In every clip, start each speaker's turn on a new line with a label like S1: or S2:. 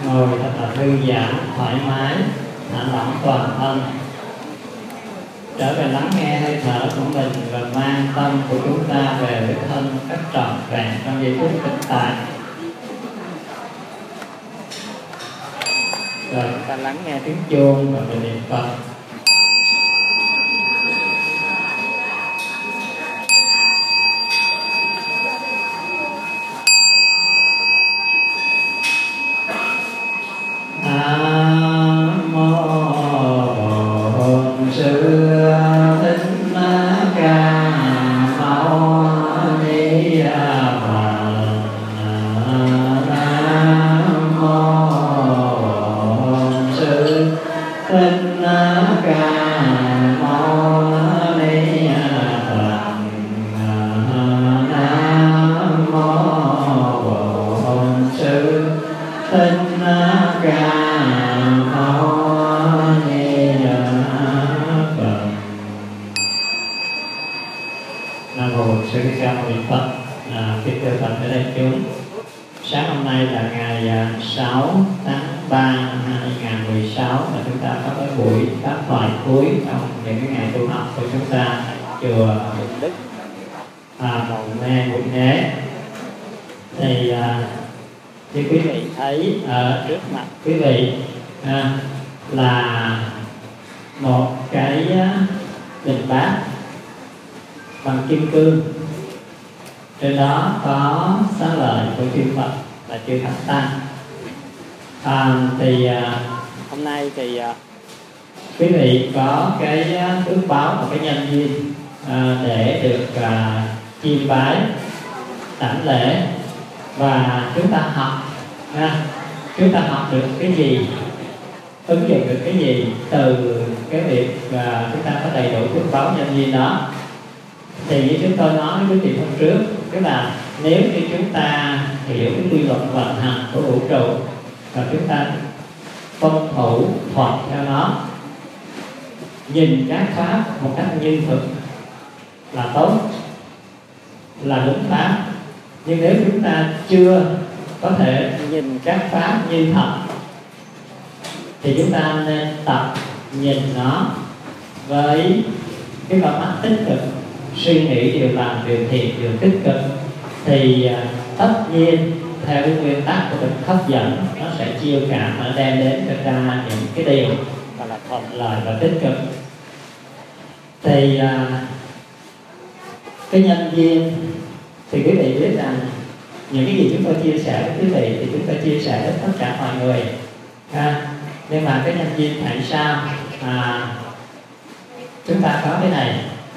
S1: Ngồi thật là thư giãn, thoải mái, thả lỏng toàn thân. Trở về lắng nghe hơi thở của mình và mang tâm của chúng ta về với thân một cách trọn vẹn trong giây phút thực tại. Rồi chúng ta lắng nghe tiếng chuông và mình niệm Phật. Sáng hôm nay là ngày 6 tháng 3 năm 2016 và chúng ta có cái buổi pháp thoại cuối trong những cái ngày tu học của chúng ta tại chùa Bình Đức, Mầu Me, Mũi Né. Thì như quý vị thấy ở trước mặt quý vị là một cái bình bát bằng kim cương. Trên đó có xá lợi của chư Phật và chư Thánh Tăng. Hôm nay thì quý vị có cái phước báo và cái nhân duyên để được chiêm bái đảnh lễ và chúng ta học. Chúng ta học được cái gì, ứng dụng được cái gì từ cái việc chúng ta có đầy đủ phước báo nhân duyên đó. Thì như chúng tôi nói với quý vị hôm trước, tức là nếu như chúng ta hiểu cái quy luật vận hành của vũ trụ và chúng ta tuân thủ thuận theo nó, nhìn các pháp một cách như thực là tốt, là đúng pháp. Nhưng nếu chúng ta chưa có thể nhìn các pháp như thật thì chúng ta nên tập nhìn nó với cái con mắt tích cực, suy nghĩ điều lành, điều thiện, điều tích cực. Thì tất nhiên theo cái nguyên tắc của lực hấp dẫn, nó sẽ chiêu cảm và đem đến cho ta những cái điều gọi là thuận lợi và tích cực. Thì cái nhân duyên thì quý vị biết rằng những cái gì chúng tôi chia sẻ với quý vị thì chúng tôi chia sẻ với tất cả mọi người. Nhưng mà cái nhân duyên tại sao chúng ta có cái này?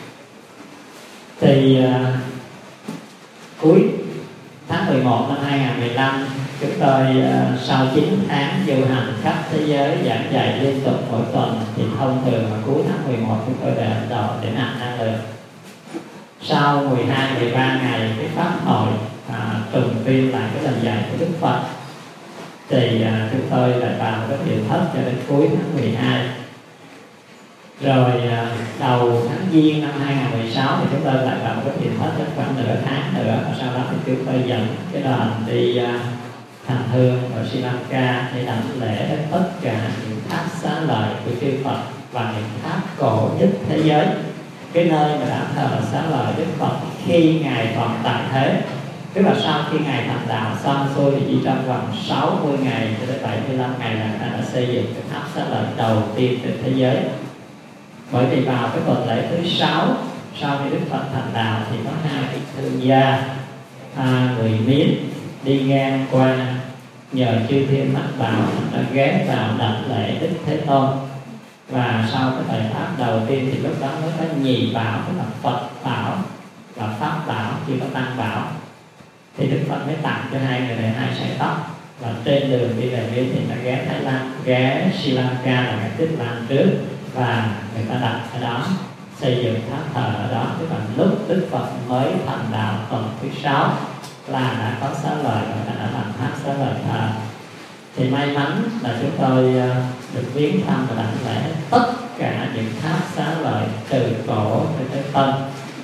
S1: Thì cuối tháng 11 năm 2015, chúng tôi sau 9 tháng du hành khắp thế giới giảng dạy liên tục mỗi tuần, thì thông thường vào cuối tháng 11 chúng tôi đã bắt đầu để nạp năng lượng. Sau 12-13 ngày cái pháp hội trùng phiên lại cái lần dạy của Đức Phật, thì chúng tôi lại vào cái thiền thất cho đến cuối tháng 12. Rồi đầu tháng Giêng năm 2016 thì chúng tôi lại vào cái thiền thất đến khoảng nửa tháng nữa, và sau đó thì chúng tôi dẫn cái đoàn đi hành hương ở Sri Lanka để đảnh lễ đến tất cả những tháp xá lợi của chư Phật và những tháp cổ nhất thế giới, cái nơi mà đã thờ xá lợi Đức Phật khi ngài còn tại thế. Tức là sau khi ngài thành đạo xong xuôi thì chỉ trong vòng 60 ngày cho đến 75 ngày là ta đã xây dựng cái tháp xá lợi đầu tiên trên thế giới. Bởi vì vào cái tuần lễ thứ 6 sau khi Đức Phật thành đạo thì có hai vị thương gia người Miến đi ngang qua, nhờ chư thiên mách bảo đã ghé vào đảnh lễ Đức Thế Tôn. Và sau cái thời pháp đầu tiên thì lúc đó mới có nhị bảo, tức là Phật bảo và Pháp bảo, chưa có Tăng bảo. Thì Đức Phật mới tặng cho hai người này hai sợi tóc. Và trên đường đi về Miến thì đã ghé Thái Lan, ghé Sri Lanka là cái Tích Lan trước, và người ta đặt ở đó, xây dựng tháp thờ ở đó. Tức là lúc Đức Phật mới thành đạo tuần thứ 6 là đã có xá lợi và đã làm tháp xá lợi thờ. Thì may mắn là chúng tôi được viếng thăm và đảnh lễ tất cả những tháp xá lợi từ cổ tới tân.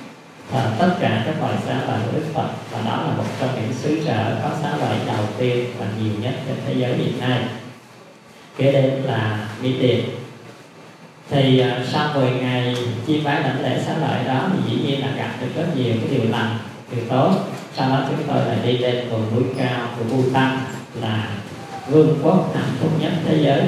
S1: tất cả các loài xá lợi của Đức Phật, và đó là một trong những xứ sở có xá lợi đầu tiên và nhiều nhất trên thế giới hiện nay. Kế đến là Miến Điện. Thì sau 10 ngày chiêm bái đảnh lễ xá lợi đó thì dĩ nhiên là gặp được rất nhiều cái điều lành, điều tốt. Sau đó chúng tôi lại đi lên vùng núi cao của Bhutan, là vương quốc hạnh phúc nhất thế giới.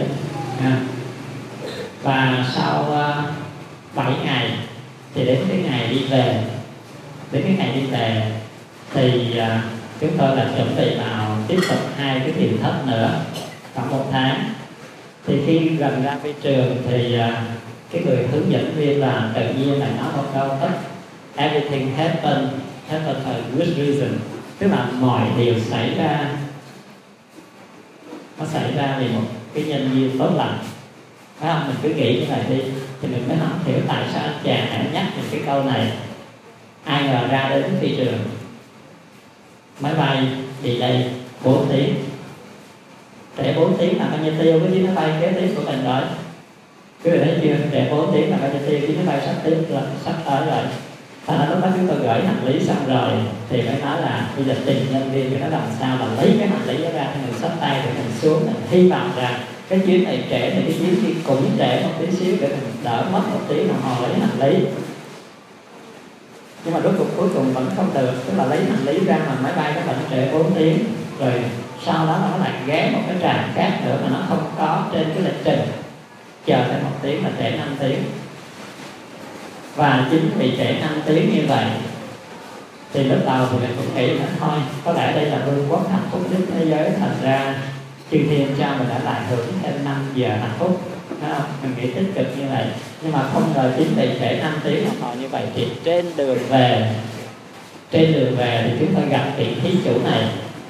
S1: Và sau 7 ngày thì đến cái ngày đi về. Đến cái ngày đi về thì chúng tôi là chuẩn bị vào tiếp tục 2 cái thiền thất nữa khoảng 1 tháng. Thì khi gần ra phi trường thì cái người hướng dẫn viên là tự nhiên lại nói một câu tất everything happen for good reason, tức là mọi điều xảy ra nó xảy ra vì một cái nhân duyên tốt lành. Phải không? Mình cứ nghĩ như vậy đi thì mình mới không hiểu tại sao anh chàng lại nhắc mình cái câu này. Ai ngờ ra đến phi trường, máy bay đi đây 4 tiếng, trễ 4 tiếng là coi như tiêu cái chuyến máy bay kế tiếp của mình rồi. Quý vị thấy chưa? Trễ 4 tiếng là coi như tiêu chuyến máy bay sắp tới rồi. Thành ra lúc đó chúng tôi gửi hành lý xong rồi thì mới nói là bây giờ tìm nhân viên cho nó làm sao là lấy cái hành lý đó ra, thì mình xách tay để mình xuống, mình hy vọng rằng cái chuyến này trễ thì cái chuyến kia cũng trễ một tí xíu để mình đỡ mất 1 tiếng đồng hồ lấy hành lý. Nhưng mà rốt cuộc cuối cùng vẫn không được, tức là lấy hành lý ra mà máy bay nó vẫn trễ 4 tiếng. Rồi sau đó nó lại ghé một cái trạm khác nữa mà nó không có trên cái lịch trình, chờ thêm 1 tiếng là trễ 5 tiếng. Và chính vì trễ 5 tiếng như vậy thì lúc đầu thì mình cũng nghĩ là thôi, có lẽ đây là vương quốc hạnh phúc nhất thế giới, thành ra chư thiên cho mình đã lại hưởng thêm 5 giờ hạnh phúc. Không? Mình nghĩ tích cực như vậy. Nhưng mà không ngờ chính vì trễ 5 tiếng đồng hồ như vậy thì trên đường về thì chúng tôi gặp vị thí chủ này.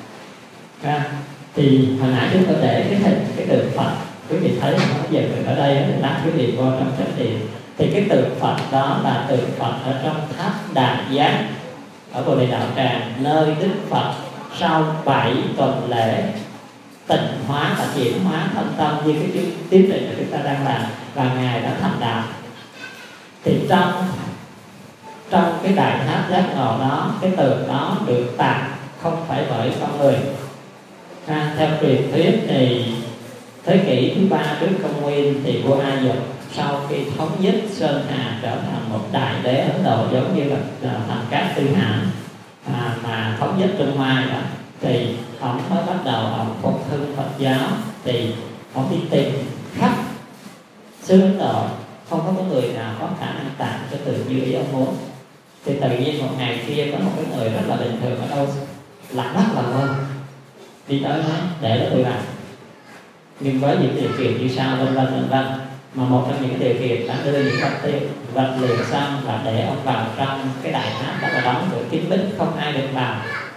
S1: Thì hồi nãy chúng tôi để cái hình cái tượng Phật, quý vị thấy không? Giờ ở đây thì lát quý vị vô trong chánh điện. Thì cái tượng Phật đó là tượng Phật ở trong tháp Đại Giác ở Bồ Đề Đạo Tràng, nơi Đức Phật sau 7 tuần lễ tịnh hóa và chuyển hóa thân tâm như cái tiến trình mà chúng ta đang làm, và Ngài đã thành đạo. Thì trong cái đại tháp giác ngộ đó, cái tượng đó được tạc không phải bởi con người. Theo truyền thuyết thì thế kỷ thứ 3 trước công nguyên thì vua A Dục sau khi thống nhất Sơn Hà trở thành một đại đế Ấn Độ, giống như là thành Cát Tư Hãn mà thống nhất Trung Hoa đó, thì ông mới bắt đầu ông phục hưng Phật giáo. Thì ông đi tìm khắp xứ Ấn Độ, không có người nào có khả năng tạc cái tượng như ý ông muốn. Thì tự nhiên một ngày kia có một cái người rất là bình thường ở đâu lạc đắc làm ơn đi tới nói để đó tôi làm, nhưng với những điều kiện như sau vân vân. Mà một trong những điều kiện đã đưa những vật liệu xong và để ông vào trong cái đại tháp đó, là đóng cửa kín mít, không ai được vào.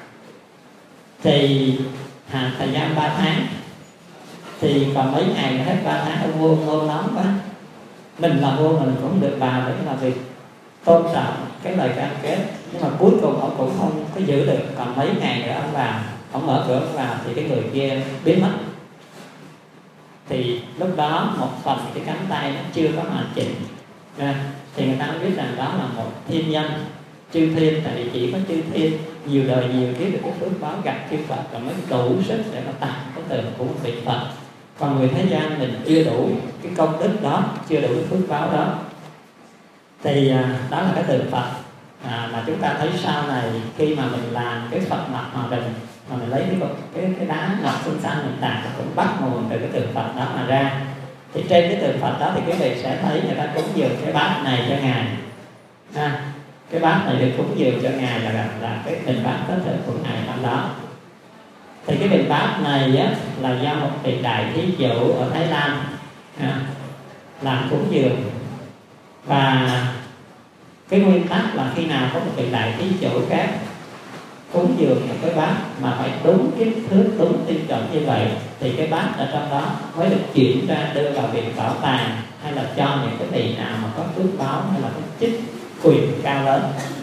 S1: Thì thời gian 3 tháng, thì còn mấy ngày nữa hết 3 tháng, ông vua ngôn nóng quá, mình là vua mình cũng được vào, để mà việc tôn trọng cái lời cam kết. Nhưng mà cuối cùng ông cũng không có giữ được, còn mấy ngày nữa ông vào, ông mở cửa ông vào thì cái người kia biến mất. Thì lúc đó một phần cái cánh tay nó chưa có hoàn chỉnh, thì người ta biết rằng đó là một thiên nhân chư thiên, tại vì chỉ có chư thiên nhiều đời nhiều kiếp được cái phước báo gặp chư Phật và mới đủ sức để mà tặng cái tượng của một vị Phật. Còn người thế gian mình chưa đủ cái công đức đó, chưa đủ cái phước báo đó. Thì đó là cái tượng Phật mà chúng ta thấy sau này khi mà mình làm cái Phật mặt hòa bình, mà mình lấy cái đá ngọc xinh xanh mình tạc cũng bắt nguồn từ cái tượng Phật đó mà ra. Thì trên cái tượng Phật đó thì quý vị sẽ thấy người ta cúng dường cái bát này cho Ngài. Cái bát này được cúng dường cho Ngài là cái bình bát tất thực của Ngài năm đó. Thì cái bình bát này á, là do một vị đại thí chủ ở Thái Lan làm cúng dường. Và cái nguyên tắc là khi nào có một vị đại thí chủ khác cúng dường một cái bát mà phải đúng kích thước, đúng tiêu chuẩn như vậy, thì cái bát ở trong đó mới được chuyển ra đưa vào viện bảo tàng, hay là cho những cái vị nào mà có phước báo hay là có chức quyền cao lớn.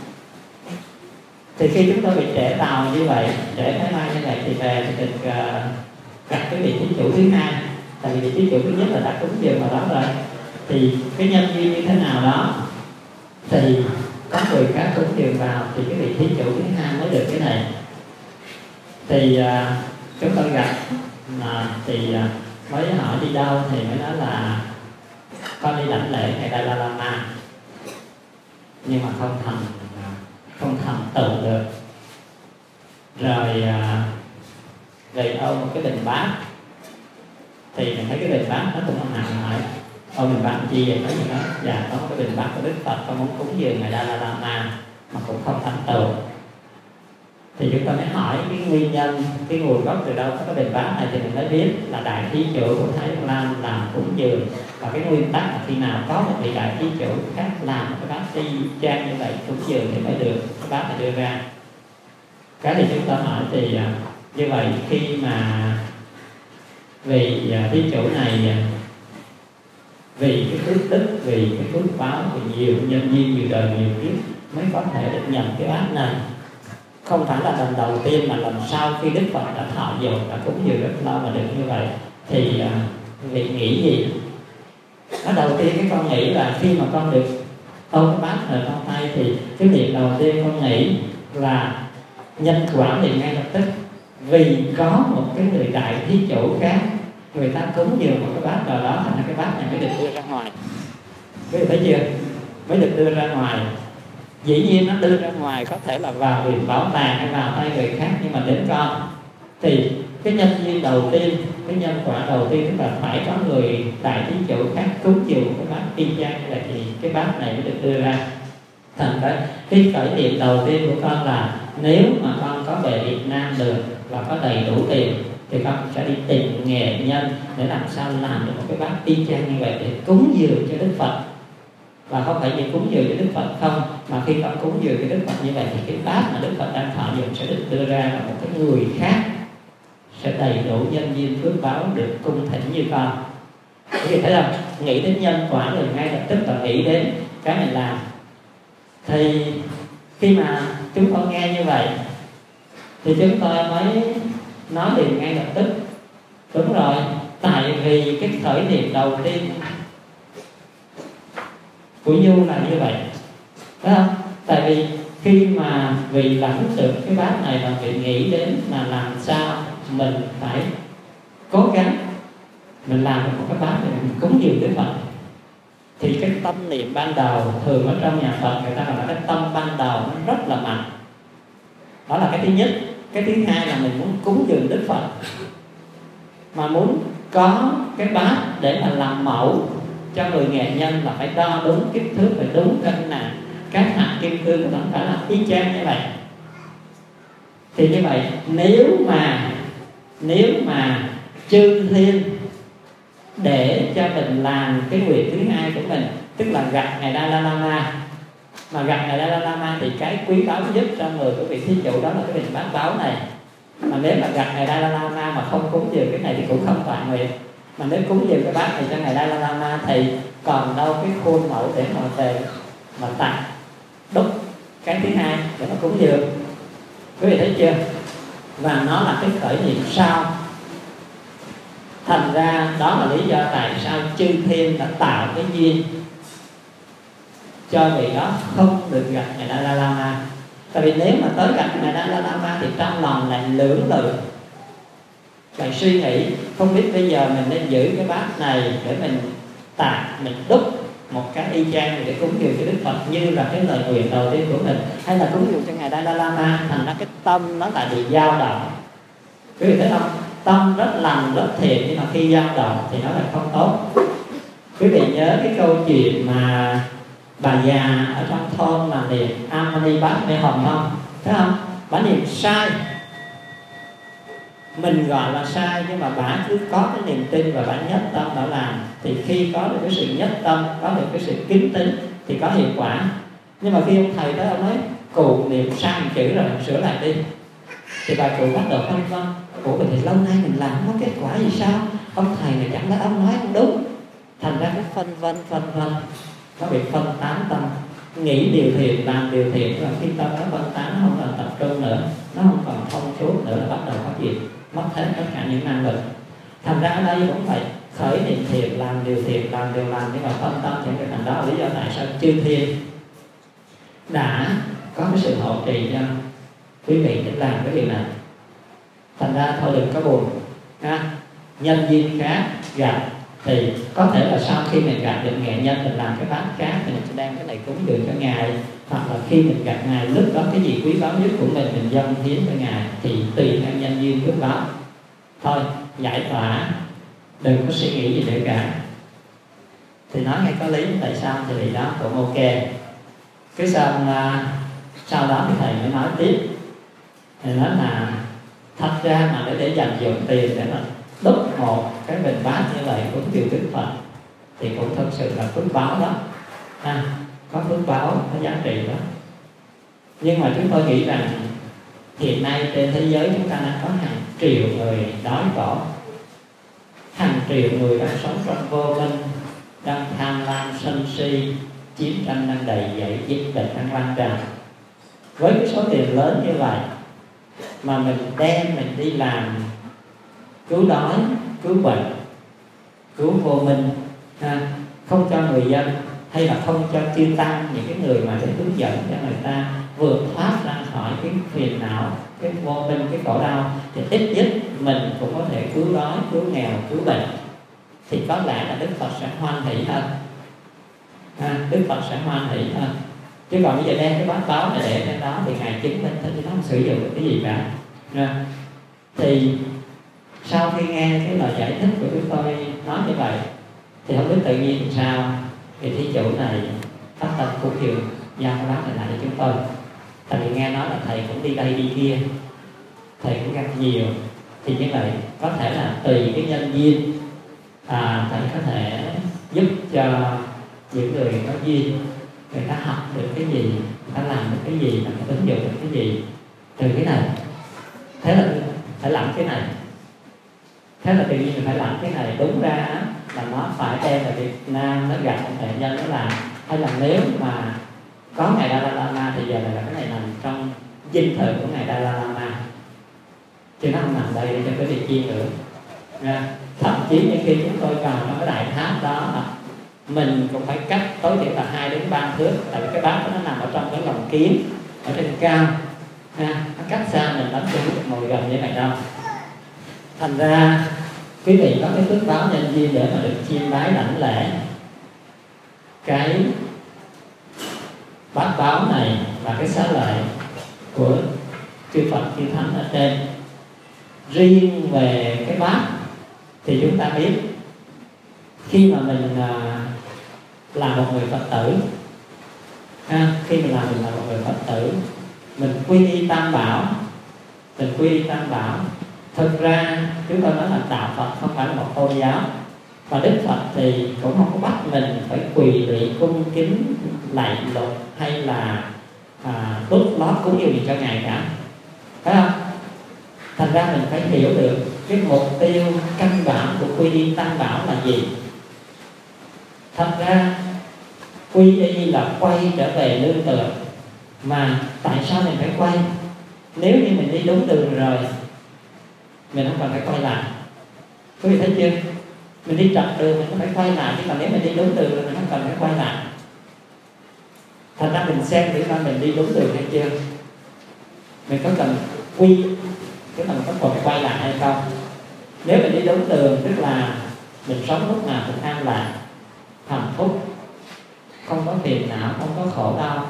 S1: Thì khi chúng tôi bị trễ tàu như vậy, trễ máy bay như vậy, thì về thì được gặp cái vị thí chủ thứ hai. Tại vì vị thí chủ thứ nhất là đã cúng dường vào đó rồi, thì cái nhân duyên như thế nào đó thì có người khác cúng dường vào thì cái vị thí chủ thứ hai mới được cái này. Thì chúng tôi gặp thì mới hỏi đi đâu thì mới nói là con đi lãnh lễ ngày Dalai Lama nhưng mà không thành tựu được. Rồi về ôm một cái bình bát thì mình thấy cái bình bát nó cũng không nặng, hỏi ôm bình bát chi vậy? Nói gì đó dạ có một cái bình bát của Đức Phật, con muốn cúng dường ngày Dalai Lama mà cũng không thành tựu. Thì chúng ta mới hỏi cái nguyên nhân, cái nguồn gốc từ đâu có cái bình bát này, thì mình mới biết là đại thí chủ của Thái Lan làm cúng dường. Và cái nguyên tắc là khi nào có một vị đại thí chủ khác làm một cái bát y chang như vậy cúng dường thì mới được cái bát này đưa ra. Cái thì chúng ta hỏi thì như vậy khi mà vị thí chủ này vì cái phước đức, vì cái phước báo, vì nhiều nhân duyên, nhiều đời, nhiều kiếp mới có thể được nhận cái bát này. Không phải là lần đầu tiên mà lần sau khi Đức Phật đã thọ dụng, đã cúng dường rất lâu mà được như vậy. Thì vị nghĩ gì? Đầu tiên cái con nghĩ là khi mà con được ôm cái bát ở trong tay thì cái việc đầu tiên con nghĩ là nhân quả liền ngay lập tức. Vì có một cái người đại thí chủ khác, người ta cúng dường một cái bát nào đó, thành ra cái bát này mới được đưa ra ngoài. Quý vị thấy chưa? Mới được đưa ra ngoài. Dĩ nhiên nó đưa ra ngoài có thể là vào viện bảo tàng hay vào tay người khác, nhưng mà đến con thì cái nhân duyên đầu tiên, cái nhân quả đầu tiên tức là phải có người đại thí chủ khác cúng dường cái bát y chang như vậy thì cái bát này mới được đưa ra. Thành cái khởi niệm đầu tiên của con là nếu mà con có về Việt Nam được và có đầy đủ tiền thì con sẽ đi tìm nghệ nhân để làm sao làm được một cái bát y chang như vậy để cúng dường cho Đức Phật. Và không phải chỉ cúng dường cho Đức Phật không, mà khi con cúng dường cho Đức Phật như vậy thì cái bát mà Đức Phật đang thọ dụng sẽ được đưa ra là một cái người khác sẽ đầy đủ nhân duyên phước báo được cung thỉnh như con. Quý vị thấy không? Nghĩ đến nhân quả rồi ngay lập tức là nghĩ đến cái mình làm. Thì khi mà chúng con nghe như vậy thì chúng tôi mới nói liền ngay lập tức, đúng rồi, tại vì cái khởi niệm đầu tiên của Du là như vậy, phải không? Tại vì khi mà vì lãnh được cái bát này là vì nghĩ đến là làm sao mình phải cố gắng mình làm được một cái bát để mình cúng dường Đức Phật. Thì cái tâm niệm ban đầu thường ở trong nhà Phật người ta gọi là cái tâm ban đầu nó rất là mạnh. Đó là cái thứ nhất. Cái thứ hai là mình muốn cúng dường Đức Phật, mà muốn có cái bát để mà làm mẫu cho người nghệ nhân là phải đo đúng kích thước, phải đúng cân nặng, các hạt kim cương của nó phải là y chang như vậy. Thì như vậy nếu mà chư thiên để cho mình làm cái việc thứ hai của mình, tức là gặp ngài Dalai Lama, mà gặp ngài Dalai Lama thì cái quý báu nhất trong người của vị thí chủ đó là cái bình bát báu này. Mà nếu mà gặp ngài Dalai Lama mà không cúng dường cái này thì cũng không toàn nguyện. Mà nếu cúng dường cái bát này cho ngài Dalai Lama thì còn đâu cái khuôn mẫu để mà về mà tặng đúc cái thứ hai để mà cúng dường. Quý vị thấy chưa? Và nó là cái khởi niệm sau. Thành ra đó là lý do tại sao chư thiên đã tạo cái duyên cho vị đó không được gặp ngài Dalai Lama. Tại vì nếu mà tới gặp ngài Dalai Lama thì trong lòng lại lưỡng lự, lại suy nghĩ không biết bây giờ mình nên giữ cái bát này để mình tặng, mình đúc một cái y chang để cúng dường cho Đức Phật như là cái lời nguyện đầu tiên của mình, hay là cúng dường cho ngài Dalai Lama. Thành ra cái tâm nó lại bị dao động. Quý vị thấy không? Tâm rất lành, rất thiện, nhưng mà khi dao động thì nó lại không tốt. Quý vị nhớ cái câu chuyện mà bà già ở trong thôn mà niệm Amani Bát Mê Hồng không? Thấy không? Bà niệm sai, mình gọi là sai, nhưng mà bà cứ có cái niềm tin và bà nhất tâm đã làm. Thì khi có được cái sự nhất tâm, có được cái sự kính tín thì có hiệu quả. Nhưng mà khi ông thầy tới ông nói cụ niệm sai một chữ rồi sửa lại đi, thì bà cụ bắt đầu phân vân. Ủa thì lâu nay mình làm không có kết quả gì sao? Ông thầy này chẳng lẽ ông nói không đúng? Thành ra cái phân vân nó bị phân tán tâm. Nghĩ điều thiện, làm điều thiện, và khi tâm nó phân tán, nó không còn tập trung nữa, nó không còn thông suốt nữa, là bắt đầu có gì mất hết tất cả những năng lực. Thành ra ở đây cũng vậy, khởi niệm thiện, làm điều thiện, làm điều làm, nhưng mà phân tâm chẳng được. Thành đó là lý do tại sao chư thiên đã có cái sự hộ trì cho quý vị để làm cái điều này. Thành ra thôi đừng có buồn ha. Nhân duyên khác gặp thì có thể là sau khi mình gặp được nghệ nhân, mình làm cái bát khác thì mình sẽ đem cái này cúng dường cho ngài, hoặc là khi mình gặp ngài lúc đó cái gì quý báu nhất của mình dâng hiến cho ngài, thì tùy theo nhân duyên lúc đó thôi. Giải tỏa, đừng có suy nghĩ gì nữa cả. Thì nói ngay có lý, tại sao thì vì đó cũng ok. Cái sau đó thì thầy mới nói tiếp. Thầy nói là thật ra mà để dành dụm tiền để mà đúc một cái bình bát như vậy cũng điều Đức Phật thì cũng thật sự là phước báo đó ha, có phước báo, có giá trị đó. Nhưng mà chúng tôi nghĩ rằng hiện nay trên thế giới chúng ta đang có hàng triệu người đói khổ, hàng triệu người đang sống trong vô minh, đang tham lam sân si, chiến tranh đang đầy dậy, dịch bệnh đang lan tràn. Với cái số tiền lớn như vậy mà mình đem mình đi làm cứu đói, cứu bệnh, cứu vô minh ha, không cho người dân hay là không cho chư tăng, những cái người mà để hướng dẫn cho người ta vượt thoát ra khỏi cái phiền não, cái vô minh, cái khổ đau, thì ít nhất mình cũng có thể cứu đói, cứu nghèo, cứu bệnh, thì có lẽ là Đức Phật sẽ hoan hỷ hơn Đức Phật sẽ hoan hỷ hơn. Chứ còn bây giờ đem cái bát báo này để trên đó thì ngài chứng minh thôi, chứ nó không sử dụng được cái gì cả. Thì sau khi nghe cái lời giải thích của chúng tôi nói như vậy thì không biết tự nhiên làm sao thì thí chủ này phát tâm cúng dường giao cái bát này lại cho chúng tôi. Tại vì nghe nói là thầy cũng đi đây đi kia, thầy cũng gặp nhiều, thì như vậy có thể là tùy cái nhân duyên thầy có thể giúp cho những người có duyên, người ta học được cái gì, người ta làm được cái gì, người ta ứng dụng được cái gì từ cái này. Thế là phải làm cái này, thế là tự nhiên mình phải làm cái này. Đúng ra là nó phải đem là Việt Nam nó gặp một nghệ nhân nó làm, hay là nếu mà có ngài Dalai Lama thì giờ này là cái này nằm trong dinh thự của ngài Dalai Lama, chứ nó không nằm đây để cho cái việc chiên nữa. Thậm chí những khi chúng tôi vào trong cái đại tháp đó, mình cũng phải cách tối thiểu là 2 đến 3 thước, tại vì cái bát nó nằm ở trong cái lồng kiến ở trên cao nó cách xa mình lắm, chứ không ngồi gần như này đâu. Thành ra quý vị có cái phước báo nhân duyên để mà được chiêm bái đảnh lễ cái bát báo này và cái xá lợi của chư Phật chư Thánh ở trên. Riêng về cái bát thì chúng ta biết khi mà mình là một người Phật tử khi mình là một người Phật tử, mình quy y Tam Bảo, thực ra chúng tôi nói là đạo Phật không phải là một tôn giáo, và Đức Phật thì cũng không có bắt mình phải quỳ lạy cung kính lạy lục hay là đốt lót cúng dường gì cho ngài cả, phải không? Thành ra mình phải hiểu được cái mục tiêu căn bản của quy y Tam Bảo là gì. Thật ra quy y là quay trở về nương tựa. Mà tại sao mình phải quay? Nếu như mình đi đúng đường rồi mình không cần phải quay lại. Quý vị thấy chưa? Mình đi trật đường mình phải quay lại, chứ còn nếu mình đi đúng đường rồi mình không cần phải quay lại. Thành ra mình xem thử coi mình đi đúng đường hay chưa. Mình có cần tức là mình có cần quay lại hay không. Nếu mình đi đúng đường tức là mình sống lúc nào cũng an lạc, hạnh phúc, không có phiền não, không có khổ đau.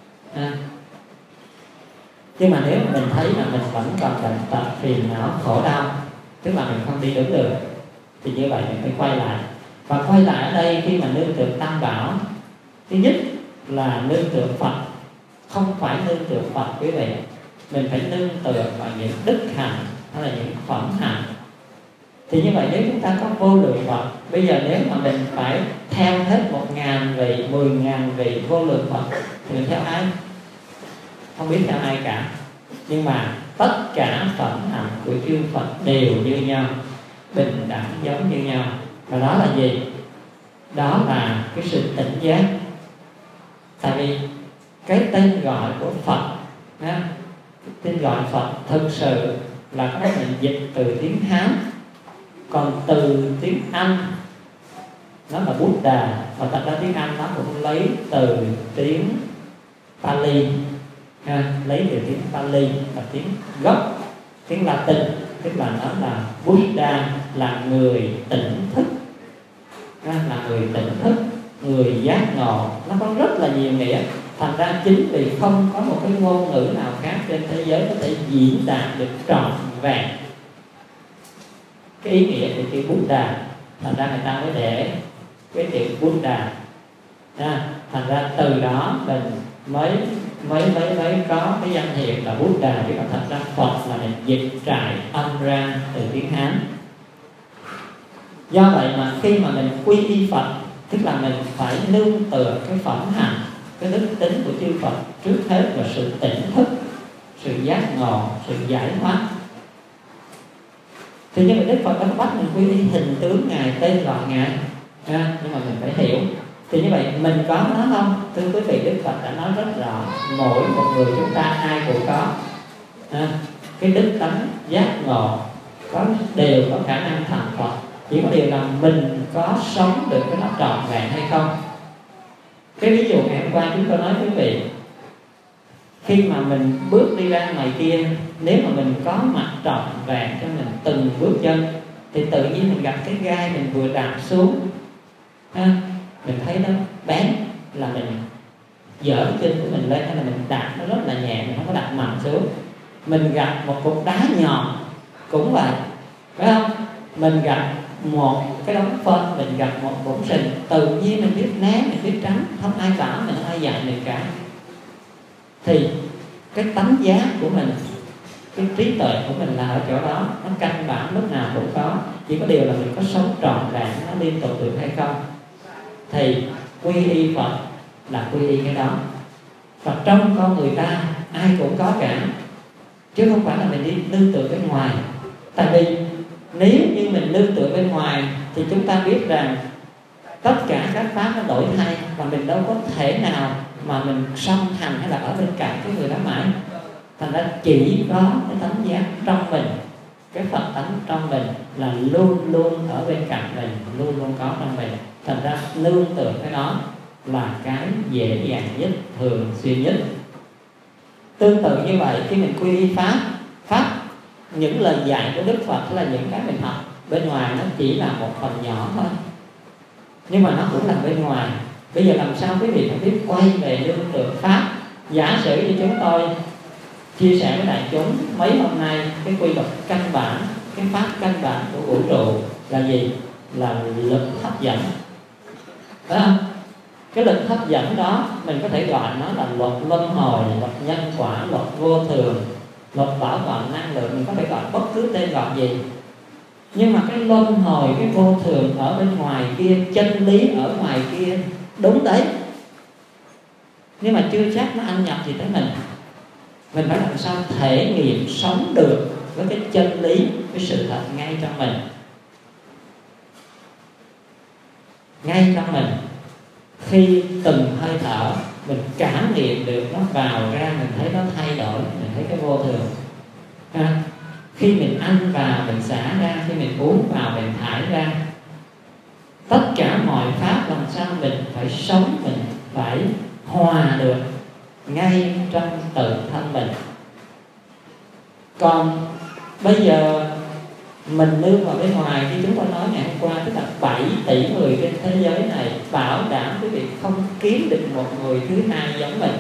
S1: Nhưng mà nếu mình thấy là mình vẫn còn bệnh tật, phiền não, khổ đau, tức là mình không đi đúng đường, thì như vậy mình phải quay lại. Và quay lại ở đây khi mà nương tựa Tam Bảo, thứ nhất là nương tựa Phật, không phải nương tựa Phật quý vị. Mình phải nương tựa vào những đức hạnh hay là những phẩm hạnh. Thì như vậy nếu chúng ta có vô lượng Phật, bây giờ nếu mà mình phải theo hết 1.000 vị, 10.000 vị vô lượng Phật thì mình theo ai? Không biết theo ai cả. Nhưng mà tất cả phẩm hạnh của chư Phật đều như nhau, bình đẳng giống như nhau. Và đó là gì? Đó là cái sự tỉnh giác. Tại vì cái tên gọi của Phật, tên gọi Phật thực sự là có mình dịch từ tiếng Hán, còn từ tiếng Anh nó là Buddha, và thật ra tiếng Anh nó cũng lấy từ tiếng Pali, lấy từ tiếng Pali là tiếng gốc, tiếng Latin, tức là nó là Buddha là người tỉnh thức, là người tỉnh thức, người giác ngộ. Nó có rất là nhiều nghĩa. Thành ra chính vì không có một cái ngôn ngữ nào khác trên thế giới có thể diễn đạt được trọn vẹn cái ý nghĩa của chữ Buddha, thành ra người ta mới để cái chữ Buddha. Thành ra từ đó mình mới có cái danh hiệu là Buddha, chứ còn thật ra Phật là mình dịch trại âm ra từ tiếng Hán. Do vậy mà khi mà mình quy y Phật, tức là mình phải nương tựa cái phẩm hạnh, cái đức tính của chư Phật, trước hết là sự tỉnh thức, sự giác ngộ, sự giải thoát. Thì như vậy Đức Phật đã bắt mình quy y hình tướng Ngài, tên gọi Ngài, nhưng mà mình phải hiểu. Thì như vậy mình có nó không? Thưa quý vị, Đức Phật đã nói rất rõ, mỗi một người chúng ta ai cũng có cái đức tánh giác ngộ, đều có khả năng thành Phật. Chỉ có điều là mình có sống được cái nó trọn vẹn hay không. Cái ví dụ ngày hôm qua chúng tôi nói quý vị, khi mà mình bước đi ra ngoài kia, nếu mà mình có mặt trọn vẹn cho mình từng bước chân, thì tự nhiên mình gặp cái gai mình vừa đạp xuống, mình thấy nó bén, là mình dỡ cái chân của mình lên, hay là mình đạp nó rất là nhẹ, mình không có đạp mạnh xuống. Mình gặp một cục đá nhọn cũng vậy, phải không? Mình gặp một cái đống phân, mình gặp một bổng sình, tự nhiên mình biết né, mình biết tránh, không ai bảo mình, không ai dạy mình cả. Thì cái tánh giác của mình, cái trí tuệ của mình là ở chỗ đó, nó căn bản lúc nào cũng có. Chỉ có điều là mình có sống trọn vẹn nó liên tục được hay không. Thì quy y Phật là quy y cái đó. Và trong con người ta ai cũng có cả, chứ không phải là mình đi nương tựa bên ngoài. Tại vì nếu như mình nương tựa bên ngoài thì chúng ta biết rằng tất cả các pháp nó đổi thay, và mình đâu có thể nào mà mình song hành hay là ở bên cạnh cái người đó mãi. Thành ra chỉ có cái tánh giác trong mình, cái Phật tánh trong mình là luôn luôn ở bên cạnh mình, luôn luôn có trong mình. Thành ra nương tựa cái đó là cái dễ dàng nhất, thường xuyên nhất. Tương tự như vậy, khi mình quy y Pháp, những lời dạy của Đức Phật là những cái mình học bên ngoài, nó chỉ là một phần nhỏ thôi, nhưng mà nó cũng là bên ngoài. Bây giờ làm sao quý vị phải biết quay về nương tựa Pháp. Giả sử như chúng tôi chia sẻ với đại chúng mấy hôm nay cái quy luật căn bản, cái pháp căn bản của vũ trụ là gì? Là lực hấp dẫn, phải không? Cái lực hấp dẫn đó mình có thể gọi nó là luật luân hồi, luật nhân quả, luật vô thường, luật bảo toàn năng lượng, mình có thể gọi bất cứ tên gọi gì. Nhưng mà cái luân hồi, cái vô thường ở bên ngoài kia, chân lý ở ngoài kia đúng đấy, nhưng mà chưa chắc nó ăn nhập gì tới mình. Mình phải làm sao thể nghiệm sống được với cái chân lý, cái sự thật ngay trong mình, ngay trong mình. Khi từng hơi thở mình cảm nghiệm được nó vào ra, mình thấy nó thay đổi, mình thấy cái vô thường. Khi mình ăn vào mình xả ra, khi mình uống vào mình thải ra. Tất cả mọi pháp làm sao mình phải sống, mình phải hòa được ngay trong tự thân mình. Còn bây giờ mình nương vào bên ngoài, khi chúng tôi nói ngày hôm qua, tức là 7 tỷ người trên thế giới này, bảo đảm quý vị không kiếm được một người thứ hai giống mình,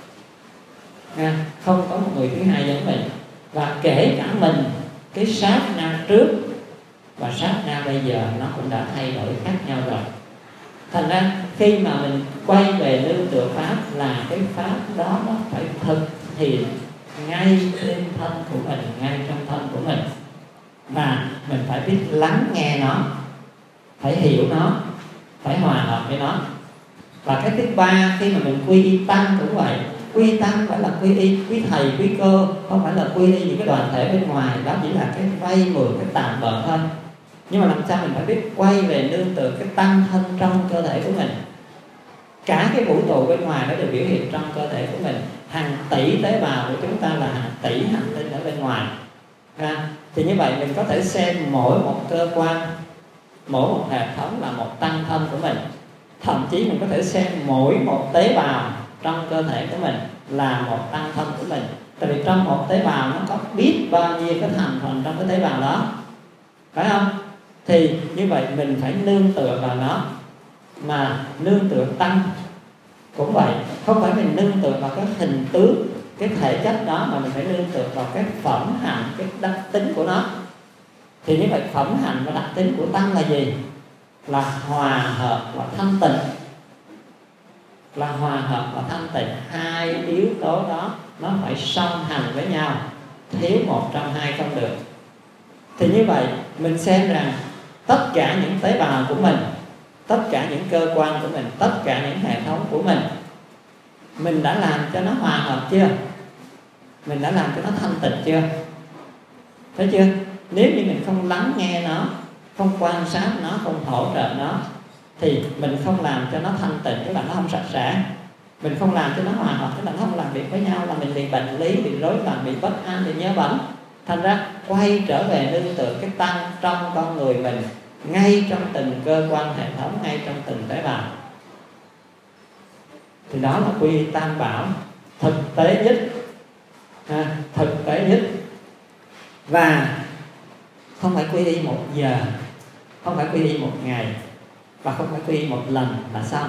S1: không có một người thứ hai giống mình. Và kể cả mình, cái sát na trước và sát na bây giờ nó cũng đã thay đổi khác nhau rồi. Thành ra khi mà mình quay về nương tựa Pháp, là cái Pháp đó nó phải thực hiện ngay trên thân của mình, ngay trong thân của mình. Và mình phải biết lắng nghe nó, phải hiểu nó, phải hòa hợp với nó. Và cái thứ ba, khi mà mình quy y Tăng cũng vậy. Quy y Tăng phải là quy y quý thầy, quý cô, không phải là quy y những cái đoàn thể bên ngoài. Đó chỉ là cái vay mượn, cái tạm bợ thôi. Nhưng mà làm sao mình phải biết quay về nương tựa cái tăng thân trong cơ thể của mình. Cả cái vũ trụ bên ngoài nó được biểu hiện trong cơ thể của mình. Hàng tỷ tế bào của chúng ta là hàng tỷ hành tinh ở bên ngoài. Thì như vậy mình có thể xem mỗi một cơ quan, mỗi một hệ thống là một tăng thân của mình. Thậm chí mình có thể xem mỗi một tế bào trong cơ thể của mình, là một tăng thân của mình. Tại vì trong một tế bào nó có biết bao nhiêu cái thành phần trong cái tế bào đó, phải không? Thì như vậy mình phải nương tựa vào nó. Mà nương tựa tăng cũng vậy, không phải mình nương tựa vào cái hình tướng, cái thể chất đó, mà mình phải nương tựa vào cái phẩm hạnh, cái đặc tính của nó. Thì như vậy phẩm hạnh và đặc tính của tăng là gì? Là hòa hợp và thanh tịnh. Là hòa hợp và thanh tịnh. Hai yếu tố đó nó phải song hành với nhau, thiếu một trong hai không được. Thì như vậy mình xem rằng tất cả những tế bào của mình, tất cả những cơ quan của mình, tất cả những hệ thống của mình đã làm cho nó hòa hợp chưa? Mình đã làm cho nó thanh tịnh chưa? Thấy chưa? Nếu như mình không lắng nghe nó, không quan sát nó, không hỗ trợ nó, thì mình không làm cho nó thanh tịnh, tức là nó không sạch sẽ. Mình không làm cho nó hòa hợp, tức là nó không làm việc với nhau, là mình bị bệnh lý, bị rối loạn, bị bất an, bị nhớ bẩn. Thành ra quay trở về nương tựa cái tăng trong con người mình, ngay trong từng cơ quan hệ thống, ngay trong từng tế bào. Thì đó là quy y tam bảo thực tế nhất, thực tế nhất. Và không phải quy y một giờ, không phải quy y một ngày, và không phải quy y một lần là xong.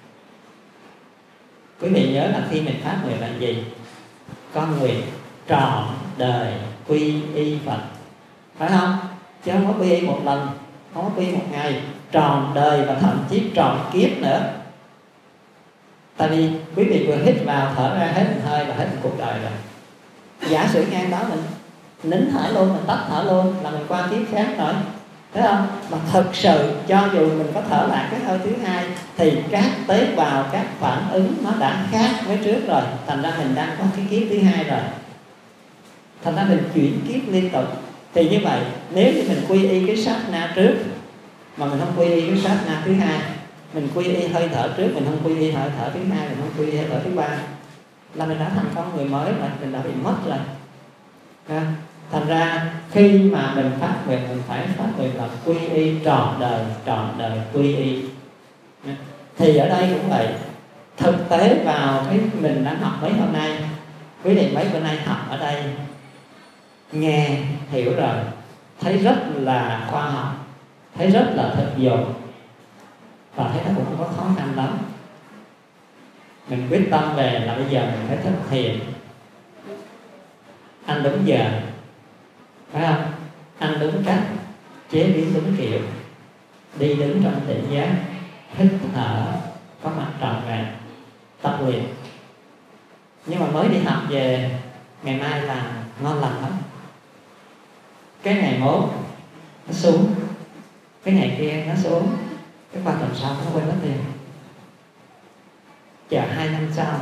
S1: Quý vị nhớ là khi mình phát nguyện là gì? Con nguyện trọn đời quy y Phật, phải không? Chứ không có quy y một lần, không có quy y một ngày, trọn đời và thậm chí trọn kiếp nữa. Tại vì quý vị vừa hít vào thở ra hết một hơi là hết một cuộc đời rồi. Giả sử ngang đó mình nín thở luôn, mình tắt thở luôn là mình qua kiếp khác rồi, thấy không? Mà thực sự cho dù mình có thở lại cái hơi thứ hai thì các tế bào, các phản ứng nó đã khác với trước rồi. Thành ra mình đang có cái kiếp thứ hai rồi. Thành ra mình chuyển kiếp liên tục. Thì như vậy nếu như mình quy y cái sát na trước mà mình không quy y cái sát na thứ hai, mình quy y hơi thở trước, mình không quy y hơi thở thứ hai, mình không quy y hơi thở thứ ba, là mình đã thành con người mới rồi, mình đã bị mất rồi. Thành ra khi mà mình phát nguyện, mình phải phát nguyện là quy y trọn đời quy y. Thì ở đây cũng vậy, thực tế vào cái mình đã học mấy hôm nay, quý vị mấy bữa nay học ở đây nghe hiểu rồi, thấy rất là khoa học, thấy rất là thực dụng, và thấy nó cũng không có khó khăn lắm. Mình quyết tâm về là bây giờ mình phải thực hiện ăn đúng giờ, phải không? Ăn đúng cách, chế biến đúng kiểu, đi đứng trong tỉnh giác, hít thở có mặt trọn vẹn, tập luyện. Nhưng mà mới đi học về, ngày mai là ngon lành lắm, cái ngày mốt nó xuống, cái ngày kia nó xuống, cái qua tuần sau nó quên mất tiền, chờ 2 năm sau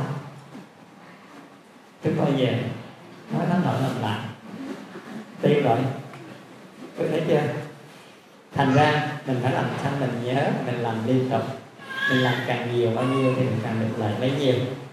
S1: tôi coi về nói nó nổi làm lại tiêu rồi. Tôi thấy chưa? Thành ra mình phải làm sao mình nhớ, mình làm liên tục, mình làm càng nhiều bao nhiêu thì mình càng được lợi bấy nhiêu.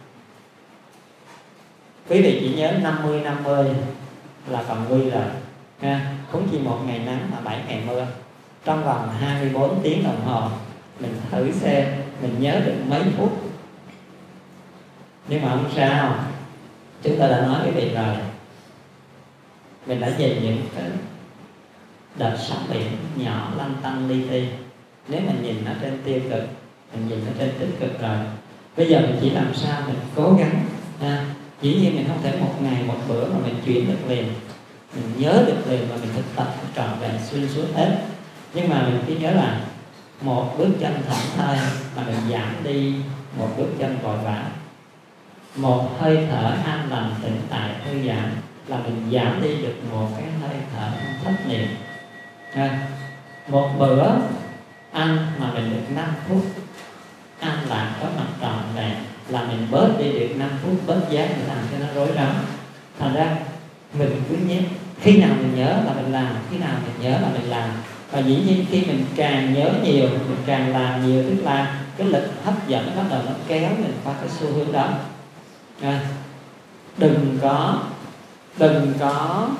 S1: Quý vị chỉ nhớ 50-50 là còn vui rồi ha. Cũng chỉ một ngày nắng mà 7 ngày mưa, trong vòng 24 tiếng đồng hồ mình thử xem mình nhớ được mấy phút. Nhưng mà không sao, chúng ta đã nói với quý vị rồi, mình đã nhìn những cái đợt sóng biển nhỏ lăn tăn li ti. Nếu mình nhìn ở trên tiêu cực, mình nhìn ở trên tích cực rồi, bây giờ mình chỉ làm sao mình cố gắng ha. Dĩ nhiên mình không thể một ngày một bữa mà mình chuyển được liền, mình nhớ được liền mà mình thực tập trọn vẹn xuyên suốt hết. Nhưng mà mình cứ nhớ là một bước chân thảnh thơi mà mình giảm đi một bước chân vội vã, một hơi thở an lành tĩnh tại thư giãn là mình giảm đi được một cái hơi thở thất niệm. Một bữa ăn mà mình được 5 phút an lạc có mặt trọn vẹn là mình bớt đi được 5 phút bớt giác, mình làm cho nó rối rắm. Thành ra mình cứ nhớ, khi nào mình nhớ là mình làm, khi nào mình nhớ là mình làm. Và dĩ nhiên khi mình càng nhớ nhiều, mình càng làm nhiều, tức là cái lực hấp dẫn nó bắt đầu nó kéo mình qua cái xu hướng đó. Đừng có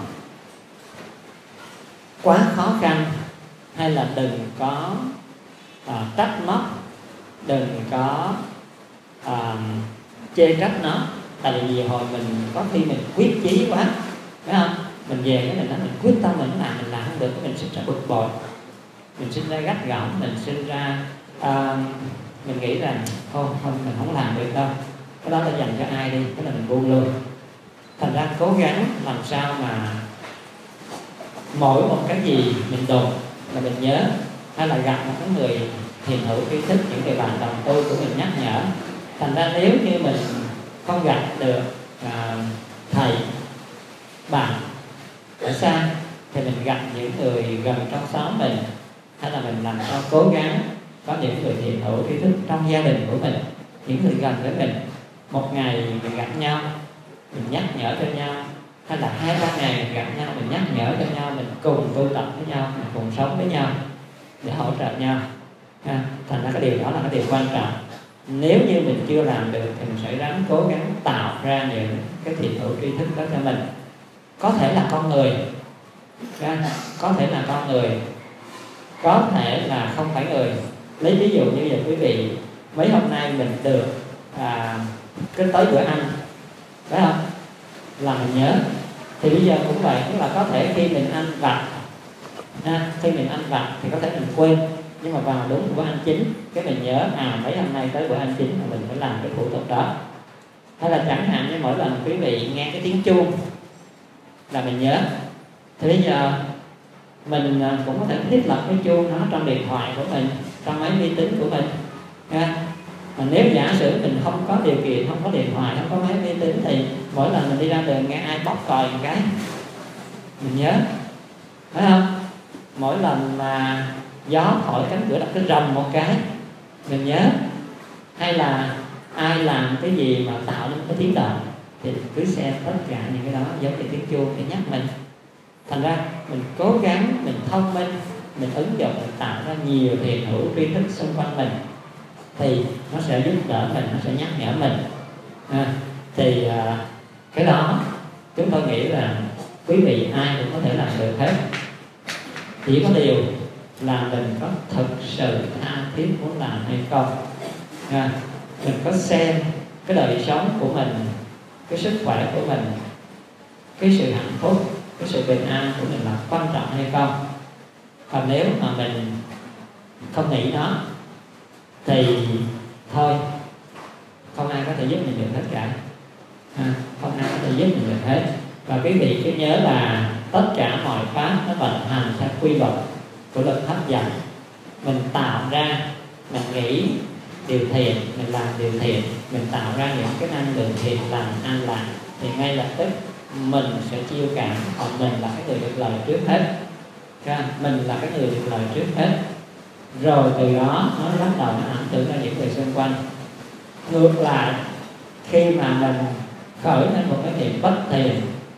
S1: quá khó khăn, hay là đừng có trách móc, đừng có chê trách nó. Tại vì nhiều hồi mình có khi mình quyết chí quá, phải không? Mình về cái mình nói mình quyết tâm mình làm không được, mình sinh ra bực bội, mình sinh ra gắt gỏng, mình sinh ra mình nghĩ rằng thôi mình không làm được đâu, cái đó ta dành cho ai đi, cái là mình buông luôn. Thành ra cố gắng làm sao mà mỗi một cái gì mình đụng là mình nhớ, hay là gặp một cái người hiền hữu tri thức, những người bạn đồng tu của mình nhắc nhở. Thành ra nếu như mình không gặp được thầy bạn ở xa thì mình gặp những người gần trong xóm mình, hay là mình làm sao cố gắng có những người hiền hữu tri thức trong gia đình của mình, những người gần với mình. Một ngày mình gặp nhau, mình nhắc nhở cho nhau, hay là 2-3 ngày mình gặp nhau, mình nhắc nhở cho nhau, mình cùng tu tập với nhau, mình cùng sống với nhau để hỗ trợ nhau. Thành ra cái điều đó là cái điều quan trọng. Nếu như mình chưa làm được thì mình sẽ ráng cố gắng tạo ra những cái thiện hữu tri thức đó cho mình. Có thể là con người, có thể là con người, có thể là không phải người. Lấy ví dụ như vậy quý vị, mấy hôm nay mình được cái tới bữa ăn, phải không? Là mình nhớ. Thì bây giờ cũng vậy, tức là có thể khi mình ăn vặt, khi mình ăn vặt thì có thể mình quên, nhưng mà vào đúng bữa ăn chính cái mình nhớ mấy hôm nay tới bữa ăn chính mà mình phải làm cái thủ tục đó. Hay là chẳng hạn như mỗi lần quý vị nghe cái tiếng chuông là mình nhớ. Thì bây giờ mình cũng có thể thiết lập cái chuông đó trong điện thoại của mình, trong máy vi tính của mình. Mà nếu giả sử mình không có điều kiện, không có điện thoại, không có máy vi tính, thì mỗi lần mình đi ra đường nghe ai bóp còi một cái mình nhớ, phải không? Mỗi lần mà gió thổi cánh cửa đập cái rầm một cái mình nhớ. Hay là ai làm cái gì mà tạo nên cái tiếng động thì cứ xem tất cả những cái đó giống như tiếng chuông để nhắc mình. Thành ra mình cố gắng, mình thông minh, mình ứng dụng, mình tạo ra nhiều thiện hữu tri thức xung quanh mình, thì nó sẽ giúp đỡ mình, nó sẽ nhắc nhở mình. Thì cái đó chúng tôi nghĩ là quý vị ai cũng có thể làm được hết. Chỉ có điều là mình có thực sự tha thiết muốn làm hay không. Mình có xem cái đời sống của mình, cái sức khỏe của mình, cái sự hạnh phúc, cái sự bình an của mình là quan trọng hay không. Còn nếu mà mình không nghĩ nó thì thôi, không ai có thể giúp mình được hết cả. Không ai có thể giúp mình được hết. Và quý vị cứ nhớ là tất cả mọi pháp nó vận hành theo quy luật của lực hấp dẫn. Mình tạo ra, mình nghĩ điều thiện, mình làm điều thiện, mình tạo ra những cái năng lượng thiện lành an lạc, thì ngay lập tức mình sẽ chiêu cảm, còn mình là cái người được lời trước hết. Mình là cái người được lời trước hết. Rồi từ đó nó bắt đầu nó ảnh hưởng ra những người xung quanh. Ngược lại, khi mà mình khởi lên một cái niệm bất thiện,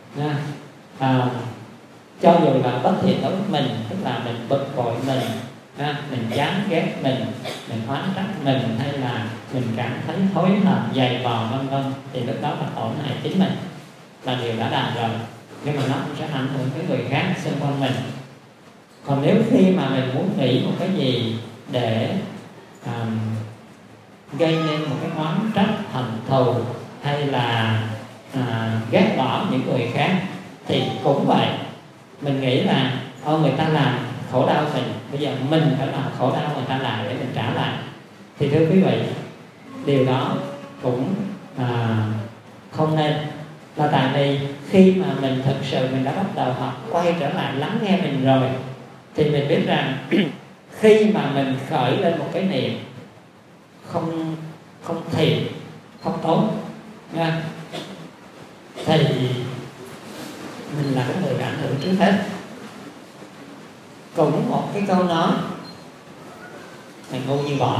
S1: cho dù là bất thiện đối với mình, tức là mình bực bội mình chán ghét mình oán trách mình, hay là mình cảm thấy hối hận, dày vò vân vân, thì lúc đó là tổn hại chính mình, là điều đã làm rồi. Nhưng mà nó cũng sẽ ảnh hưởng tới người khác xung quanh mình. Còn nếu khi mà mình muốn nghĩ một cái gì để gây nên một cái oán trách, hận thù, hay là ghét bỏ những người khác, thì cũng vậy. Mình nghĩ là người ta làm khổ đau mình, bây giờ mình phải làm khổ đau người ta lại để mình trả lại. Thì thưa quý vị, điều đó cũng không nên. Là tại vì khi mà mình thực sự mình đã bắt đầu học quay trở lại lắng nghe mình rồi, thì mình biết rằng khi mà mình khởi lên một cái niệm không thiện, không tốt nha, thì mình là cái người ảnh hưởng trước hết. Cũng một cái câu nói mày ngu như bò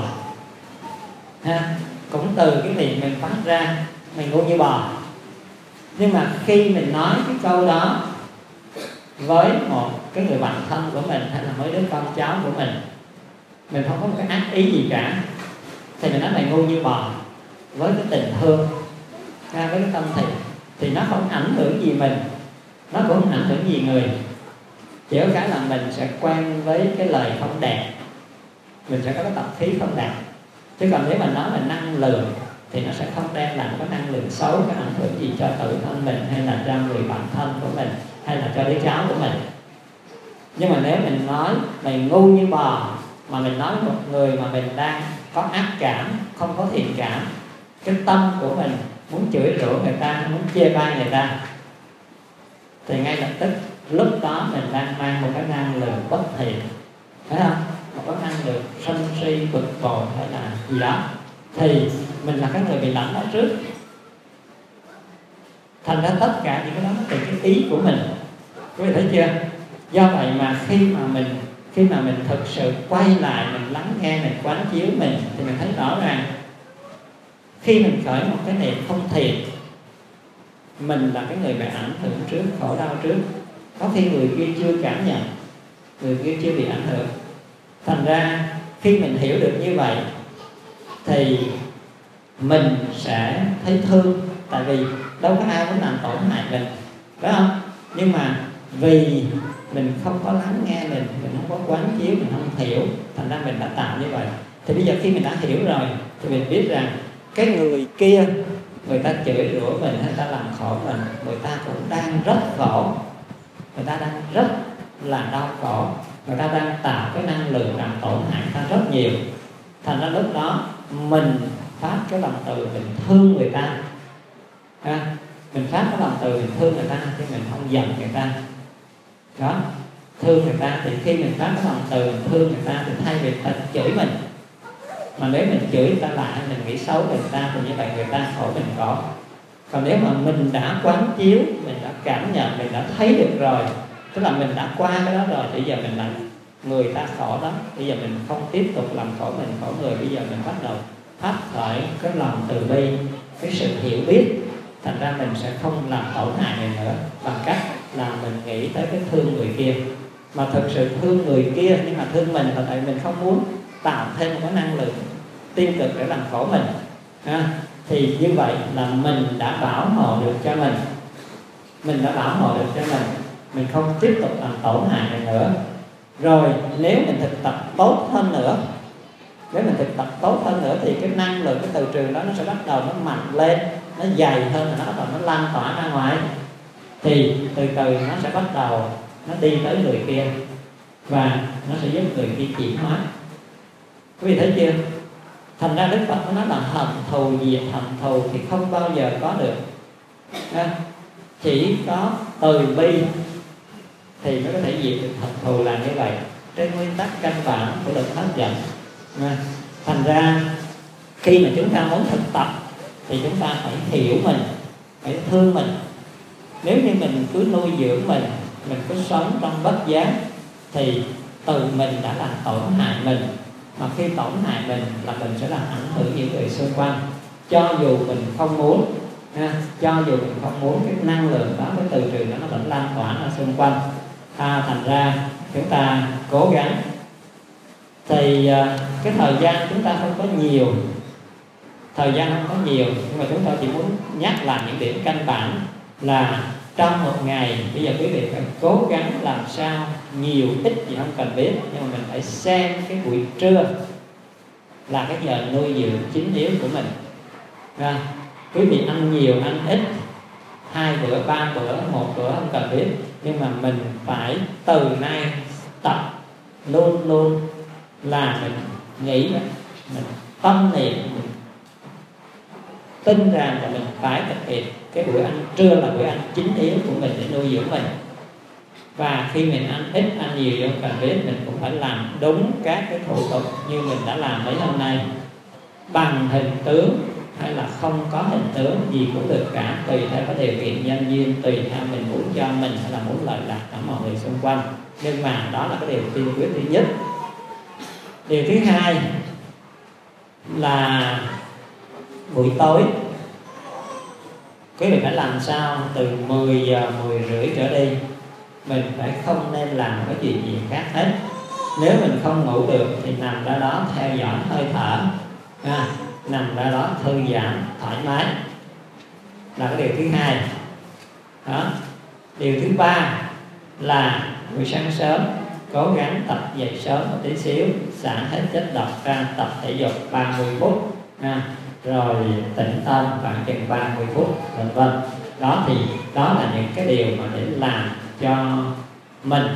S1: cũng từ cái niệm mình phát ra, mày ngu như bò. Nhưng mà khi mình nói cái câu đó với một cái người bạn thân của mình, hay là với đứa con cháu của mình không có một cái ác ý gì cả, thì mình nói mày ngu như bò với cái tình thương, với cái tâm thì nó không ảnh hưởng gì mình, nó cũng không ảnh hưởng gì người. Chỉ có cái là mình sẽ quen với cái lời không đẹp, mình sẽ có cái tập khí không đẹp. Chứ còn nếu mà nói là năng lượng, thì nó sẽ không đem lại có năng lượng xấu, cái ảnh hưởng gì cho tự thân mình hay là cho người bạn thân của mình hay là cho đứa cháu của mình. Nhưng mà nếu mình nói mày ngu như bò, mà mình nói một người mà mình đang có ác cảm, không có thiện cảm, cái tâm của mình muốn chửi rủa người ta, muốn chê bai người ta, thì ngay lập tức lúc đó mình đang mang một cái năng lượng bất thiện, phải không? Một cái năng lượng sân si, bực bội hay là gì đó, thì mình là cái người bị lãnh đó trước. Thành ra tất cả những cái đó từ cái ý của mình, quý vị thấy chưa? Do vậy mà khi mà mình thực sự quay lại, mình lắng nghe, mình quán chiếu mình, thì mình thấy rõ ràng khi mình khởi một cái niệm không thiện, mình là cái người bị ảnh hưởng trước, khổ đau trước. Có khi người kia chưa cảm nhận, người kia chưa bị ảnh hưởng. Thành ra khi mình hiểu được như vậy thì mình sẽ thấy thương. Tại vì đâu có ai muốn làm tổn hại mình, phải không? Nhưng mà vì mình không có lắng nghe mình không có quán chiếu, mình không hiểu, thành ra mình đã tạo như vậy. Thì bây giờ khi mình đã hiểu rồi thì mình biết rằng cái người kia, người ta chửi rủa mình, người ta làm khổ mình, người ta cũng đang rất khổ, người ta đang rất là đau khổ, người ta đang tạo cái năng lượng làm tổn hại ta rất nhiều. Thành ra lúc đó mình phát cái lòng từ, mình thương người ta, mình phát cái lòng từ, mình thương người ta, chứ mình không giận người ta. Đó, thương người ta, thì khi mình phát cái lòng từ, mình thương người ta, thì thay vì ta chửi mình, mà nếu mình chửi người ta lại, mình nghĩ xấu về người ta, thì như vậy người ta khổ, mình khổ. Còn nếu mà mình đã quán chiếu, mình đã cảm nhận, mình đã thấy được rồi, tức là mình đã qua cái đó rồi, thì bây giờ mình lại người ta khổ đó, bây giờ mình không tiếp tục làm khổ mình, khổ người. Bây giờ mình bắt đầu phát khởi cái lòng từ bi, cái sự hiểu biết. Thành ra mình sẽ không làm tổn hại người nữa, bằng cách là mình nghĩ tới cái thương người kia. Mà thực sự thương người kia, nhưng mà thương mình là tại mình không muốn tạo thêm một cái năng lượng tiêu cực để làm khổ mình. Thì như vậy là mình đã bảo hộ được cho mình đã bảo hộ được cho mình không tiếp tục làm tổn hại này nữa. Rồi nếu mình thực tập tốt hơn nữa, thì cái năng lượng, cái từ trường đó nó sẽ bắt đầu nó mạnh lên, nó dày hơn, nó bắt đầu nó lan tỏa ra ngoài, thì từ từ nó sẽ bắt đầu nó đi tới người kia và nó sẽ giúp người kia chuyển hóa. Quý vị thấy chưa? Thành ra Đức Phật nó nói là hận thù diệt hận thù thì không bao giờ có được. Chỉ có từ bi thì mới có thể diệt được hận thù, là như vậy, trên nguyên tắc căn bản của lực hấp dẫn. Thành ra khi mà chúng ta muốn thực tập thì chúng ta phải hiểu mình, phải thương mình. Nếu như mình cứ nuôi dưỡng mình cứ sống trong bất giác, thì từ mình đã làm tổn hại mình. Mà khi tổn hại mình là mình sẽ làm ảnh hưởng những người xung quanh, cho dù mình không muốn. Cho dù mình không muốn, cái năng lượng đó, cái từ trường đó nó vẫn lan tỏa ra xung quanh. Thành ra chúng ta cố gắng. Thì cái thời gian chúng ta không có nhiều, nhưng mà chúng ta chỉ muốn nhắc lại những điểm căn bản là trong một ngày, bây giờ quý vị phải cố gắng làm sao nhiều ít gì không cần biết, nhưng mà mình phải xem cái buổi trưa là cái giờ nuôi dưỡng chính yếu của mình. Quý vị ăn nhiều ăn ít, 2 bữa 3 bữa 1 bữa không cần biết, nhưng mà mình phải từ nay tập luôn luôn là mình nghĩ, mình tâm niệm, mình tin rằng là mình phải thực hiện cái bữa ăn trưa là bữa ăn chính yếu của mình để nuôi dưỡng mình. Và khi mình ăn ít ăn nhiều không cần biết, mình cũng phải làm đúng các cái thủ tục như mình đã làm mấy hôm nay, bằng hình tướng hay là không có hình tướng gì cũng được cả, tùy theo cái điều kiện nhân duyên, tùy theo mình muốn cho mình hay là muốn lợi lạc ở mọi người xung quanh. Nhưng mà đó là cái điều tiên quyết thứ nhất. Điều thứ hai là buổi tối quý vị phải làm sao từ 10 giờ 10 rưỡi trở đi mình phải không nên làm cái chuyện gì khác hết. Nếu mình không ngủ được thì nằm ra đó theo dõi hơi thở, nằm ra đó thư giãn thoải mái, là cái điều thứ hai đó. Điều thứ ba là buổi sáng sớm cố gắng tập dậy sớm một tí xíu, xả hết chất độc ra, tập thể dục 30 phút. rồi tĩnh tâm khoảng chừng 30 phút, vân vân. Đó là những cái điều mà để làm cho mình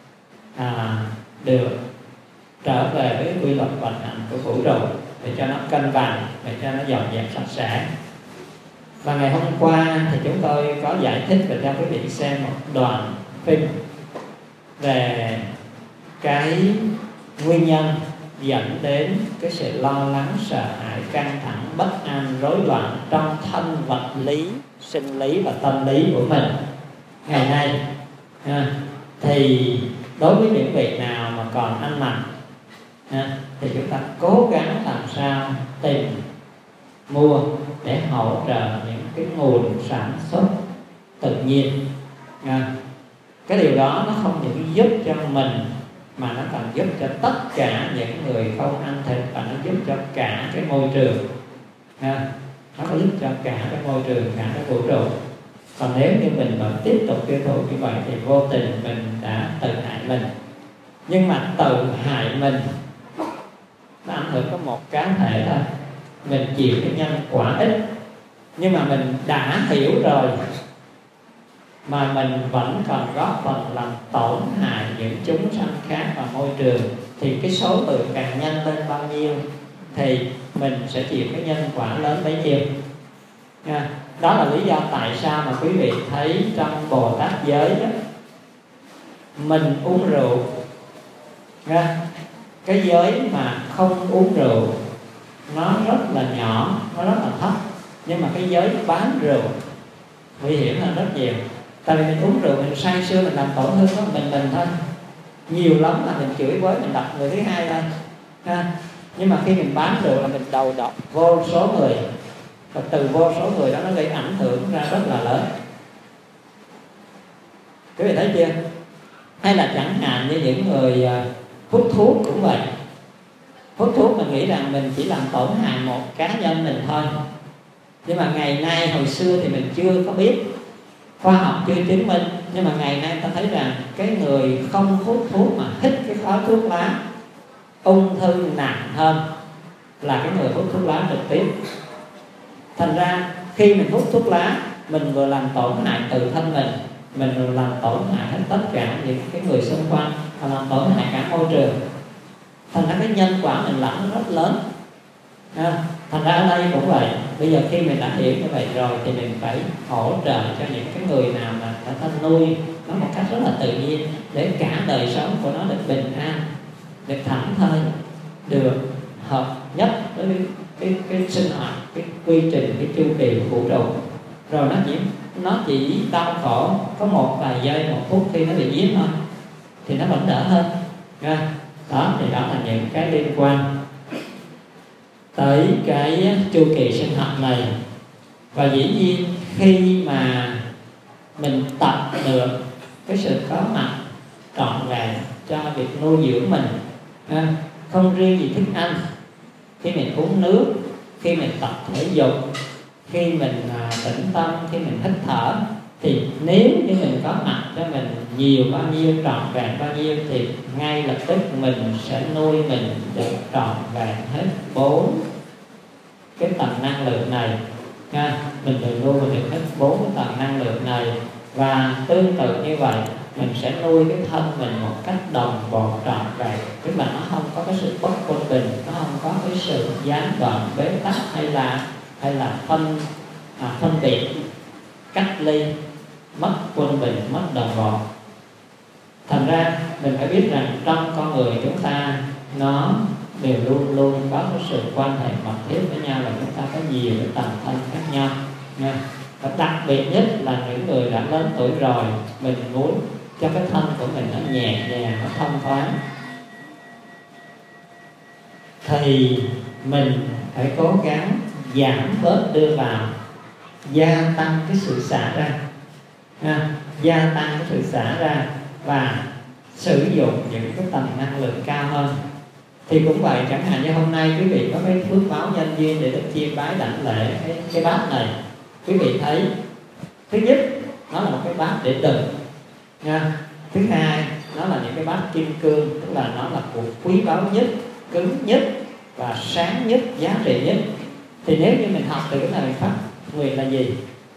S1: được trở về với quy luật vận hành của vũ trụ, để cho nó cân bằng, để cho nó dọn dẹp sạch sẽ. Và ngày hôm qua thì chúng tôi có giải thích và cho quý vị xem một đoạn phim về cái nguyên nhân dẫn đến cái sự lo lắng, sợ hãi, căng thẳng, bất an, rối loạn trong thân vật lý, sinh lý và tâm lý của mình ngày nay. Thì đối với những vị nào mà còn ăn mặn thì chúng ta cố gắng làm sao tìm mua để hỗ trợ những cái nguồn sản xuất tự nhiên. Cái điều đó nó không những giúp cho mình mà nó còn giúp cho tất cả những người không ăn thịt, và nó giúp cho cả cái môi trường. Nó có giúp cho cả cái môi trường, cả cái vũ trụ. Còn nếu như mình vẫn tiếp tục tiêu thụ như vậy thì vô tình mình đã tự hại mình. Nhưng mà tự hại mình nó ảnh hưởng có một cá thể thôi, mình chịu cái nhân quả ít. Nhưng mà mình đã hiểu rồi mà mình vẫn còn góp phần làm tổn hại những chúng sanh khác và môi trường, thì cái số lượng càng nhân lên bao nhiêu thì mình sẽ chịu cái nhân quả lớn bấy nhiêu. Đó là lý do tại sao mà quý vị thấy trong Bồ Tát giới đó, mình uống rượu, cái giới mà không uống rượu nó rất là nhỏ, nó rất là thấp. Nhưng mà cái giới bán rượu nguy hiểm hơn rất nhiều. Tại vì mình uống rượu, mình say sưa, mình làm tổn thương của mình thôi. Nhiều lắm là mình chửi với, mình đập người thứ hai thôi. Nhưng mà khi mình bán rượu là mình đầu độc vô số người, và từ vô số người đó nó gây ảnh hưởng ra rất là lớn. Quý vị thấy chưa? Hay là chẳng hạn như những người hút thuốc cũng vậy. Hút thuốc mình nghĩ rằng mình chỉ làm tổn hại một cá nhân mình thôi. Nhưng mà ngày nay, hồi xưa thì mình chưa có biết, khoa học chưa chứng minh. Nhưng mà ngày nay ta thấy rằng cái người không hút thuốc mà hít cái khói thuốc lá, ung thư nặng hơn là cái người hút thuốc lá trực tiếp. Thành ra khi mình hút thuốc lá, mình vừa làm tổn hại tự thân mình vừa làm tổn hại hết tất cả những cái người xung quanh, và làm tổn hại cả môi trường. Thành ra cái nhân quả mình lãnh rất lớn. Thành ra ở đây cũng vậy. Bây giờ khi mình đã hiểu như vậy rồi thì mình phải hỗ trợ cho những cái người nào mà đã thân nuôi nó một cách rất là tự nhiên, để cả đời sống của nó được bình an, được thảnh thơi, được hợp nhất với cái sinh hoạt, cái quy trình, cái chu kỳ của vũ trụ. Rồi nó chỉ đau khổ có một vài giây, một phút khi nó bị giết thôi, thì nó vẫn đỡ hơn. Đó thì đó là những cái liên quan tới cái chu kỳ sinh hoạt này. Và dĩ nhiên khi mà mình tập được cái sự có mặt trọn vẹn cho việc nuôi dưỡng mình, không riêng gì thức ăn, khi mình uống nước, khi mình tập thể dục, khi mình tĩnh tâm, khi mình hít thở, thì nếu như mình có mặt cho mình nhiều bao nhiêu, trọn vẹn bao nhiêu, thì ngay lập tức mình sẽ nuôi mình được trọn vẹn hết 4 cái tầng năng lượng này. Mình được nuôi mình được hết 4 cái tầng năng lượng này. Và tương tự như vậy, mình sẽ nuôi cái thân mình một cách đồng bộ trọn vẹn. Tức là nó không có cái sự bất quân bình, nó không có cái sự gián đoạn, bế tắc, hay là phân biệt, cách ly, mất quân bình, mất đồng bộ. Thành ra mình phải biết rằng trong con người chúng ta nó đều luôn luôn có cái sự quan hệ mật thiết với nhau, là chúng ta có nhiều cái tầng thân khác nhau. Và đặc biệt nhất là những người đã lớn tuổi rồi, mình muốn cho cái thân của mình nó nhẹ nhàng, nó thông thoáng, thì mình phải cố gắng giảm bớt đưa vào, gia tăng cái sự xả ra, gia tăng cái sự xả ra và sử dụng những cái tầng năng lượng cao hơn. Thì cũng vậy, chẳng hạn như hôm nay quý vị có cái phước báo nhân duyên để được chiêm bái đảnh lễ cái bát này. Quý vị thấy, thứ nhất, nó là một cái bát để đựng nha. Thứ hai, nó là những cái bát kim cương, tức là nó là của quý báu nhất, cứng nhất và sáng nhất, giá trị nhất. Thì nếu như mình học từ cái này, phát nguyện là gì?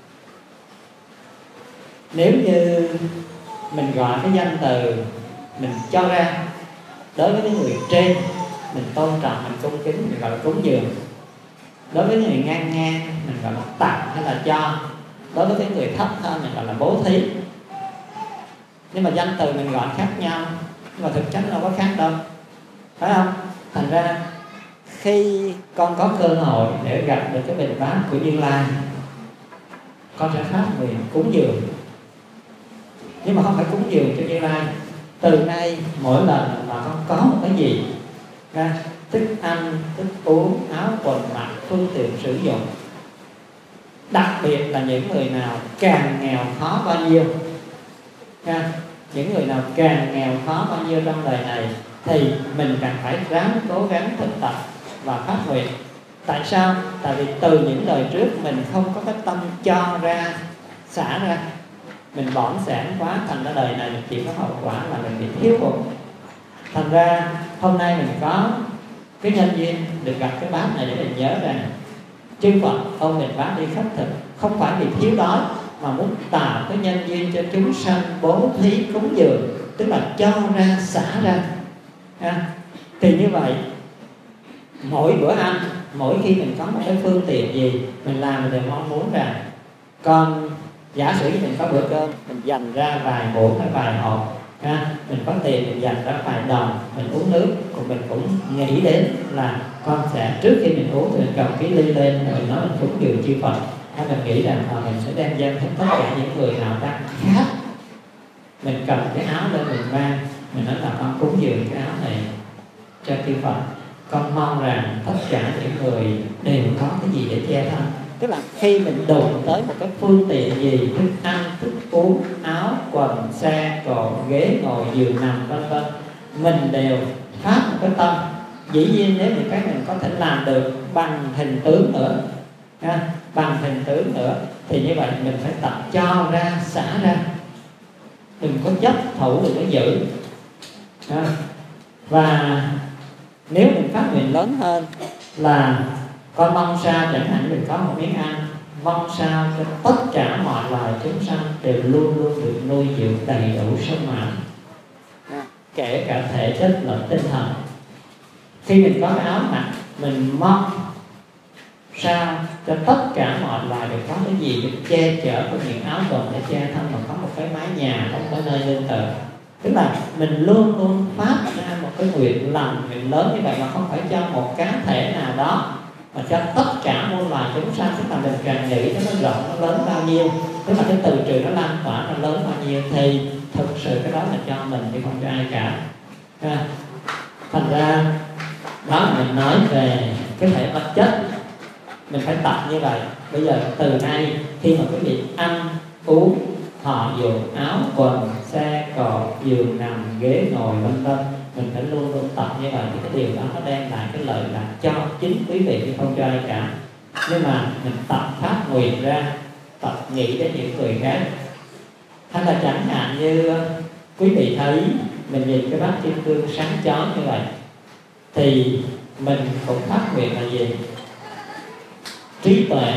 S1: Nếu như mình gọi cái danh từ mình cho ra đối với những người trên, mình tôn trọng, mình cung kính, mình gọi là cúng dường. Đối với người ngang ngang mình gọi là tặng hay là cho. Đối với cái người thấp hơn mình gọi là bố thí. Nhưng mà danh từ mình gọi khác nhau, nhưng mà thực chất đâu có khác đâu, phải không? Thành ra khi con có cơ hội để gặp được cái bình bát của Như Lai, con sẽ phát nguyện cúng dường. Nhưng mà không phải cúng dường cho Như Lai. Từ nay mỗi lần mà con có một cái gì ra, thức ăn, thức uống, áo quần mặc, phương tiện sử dụng, đặc biệt là những người nào càng nghèo khó bao nhiêu, những người nào càng nghèo khó bao nhiêu trong đời này, thì mình càng phải ráng cố gắng thực tập và phát nguyện. Tại sao? Tại vì từ những đời trước mình không có cái tâm cho ra, xả ra, mình bỏng sẻn quá, thành ra đời này mình chỉ có hậu quả là mình bị thiếu hụt. Thành ra hôm nay mình có cái nhân duyên được gặp cái bát này để mình nhớ rằng chư Phật ôm mình bát đi khất thực không phải vì thiếu đói, mà muốn tạo cái nhân duyên cho chúng sanh bố thí cúng dường, tức là cho ra, xả ra. Thì như vậy mỗi bữa ăn, mỗi khi mình có một cái phương tiện gì mình làm, mình đều mong muốn rằng con giả sử như mình có bữa cơm, mình dành ra vài muỗng hay vài hộp, mình có tiền mình dành ra vài đồng, mình uống nước, còn mình cũng nghĩ đến là con sẽ, trước khi mình uống thì mình cầm cái ly lên, mình nói mình cúng dường chư Phật, hay mình nghĩ rằng mình sẽ đem dâng cho tất cả những người nào đang khát. Mình cầm cái áo lên mình mang, mình nói là con cúng dường cái áo này cho chư Phật, con mong rằng tất cả những người đều có cái gì để che thân. Tức là khi mình đụng tới một cái phương tiện gì, thức ăn, thức uống, áo, quần, xe, cộ, ghế, ngồi, giường nằm, vân vân, mình đều phát một cái tâm. Dĩ nhiên nếu những cái mình có thể làm được bằng hình tướng nữa, bằng hình tướng nữa, thì như vậy mình phải tập cho ra, xả ra, đừng có chấp thủ, đừng có giữ. Và nếu mình phát nguyện lớn hơn là con mong sao, chẳng hạn mình có một miếng ăn, mong sao cho tất cả mọi loài chúng sanh đều luôn luôn được nuôi dưỡng đầy đủ sung mãn, kể cả thể chất lẫn tinh thần. Khi mình có cái áo mặc, mình mong sao cho tất cả mọi loài đều có cái gì để che chở, có những áo quần để che thân, mà có một cái mái nhà, có một cái nơi nương tựa. Tức là mình luôn luôn phát ra một cái nguyện lành, nguyện lớn như vậy, mà không phải cho một cá thể nào đó, mà cho tất cả muôn loài chúng sanh. Tức là mình càng nghĩ nó rộng, nó lớn bao nhiêu, tức là cái từ trường nó lan tỏa nó lớn bao nhiêu, thì thực sự cái đó là cho mình chứ không cho ai cả. Thành ra đó là mình nói về cái thể vật chất, mình phải tập như vậy. Bây giờ từ nay khi mà quý vị ăn uống, thọ dụng, áo quần, xe cộ, giường nằm, ghế ngồi, vân vân, mình phải luôn luôn tập như vậy, thì cái điều đó nó đem lại cái lợi lạc cho chính quý vị chứ không cho ai cả. Nhưng mà mình tập phát nguyện ra, tập nghĩ đến những người khác. Hay là chẳng hạn như quý vị thấy mình nhìn cái bát kim cương sáng chói như vậy, thì mình cũng phát nguyện là gì? Trí tuệ.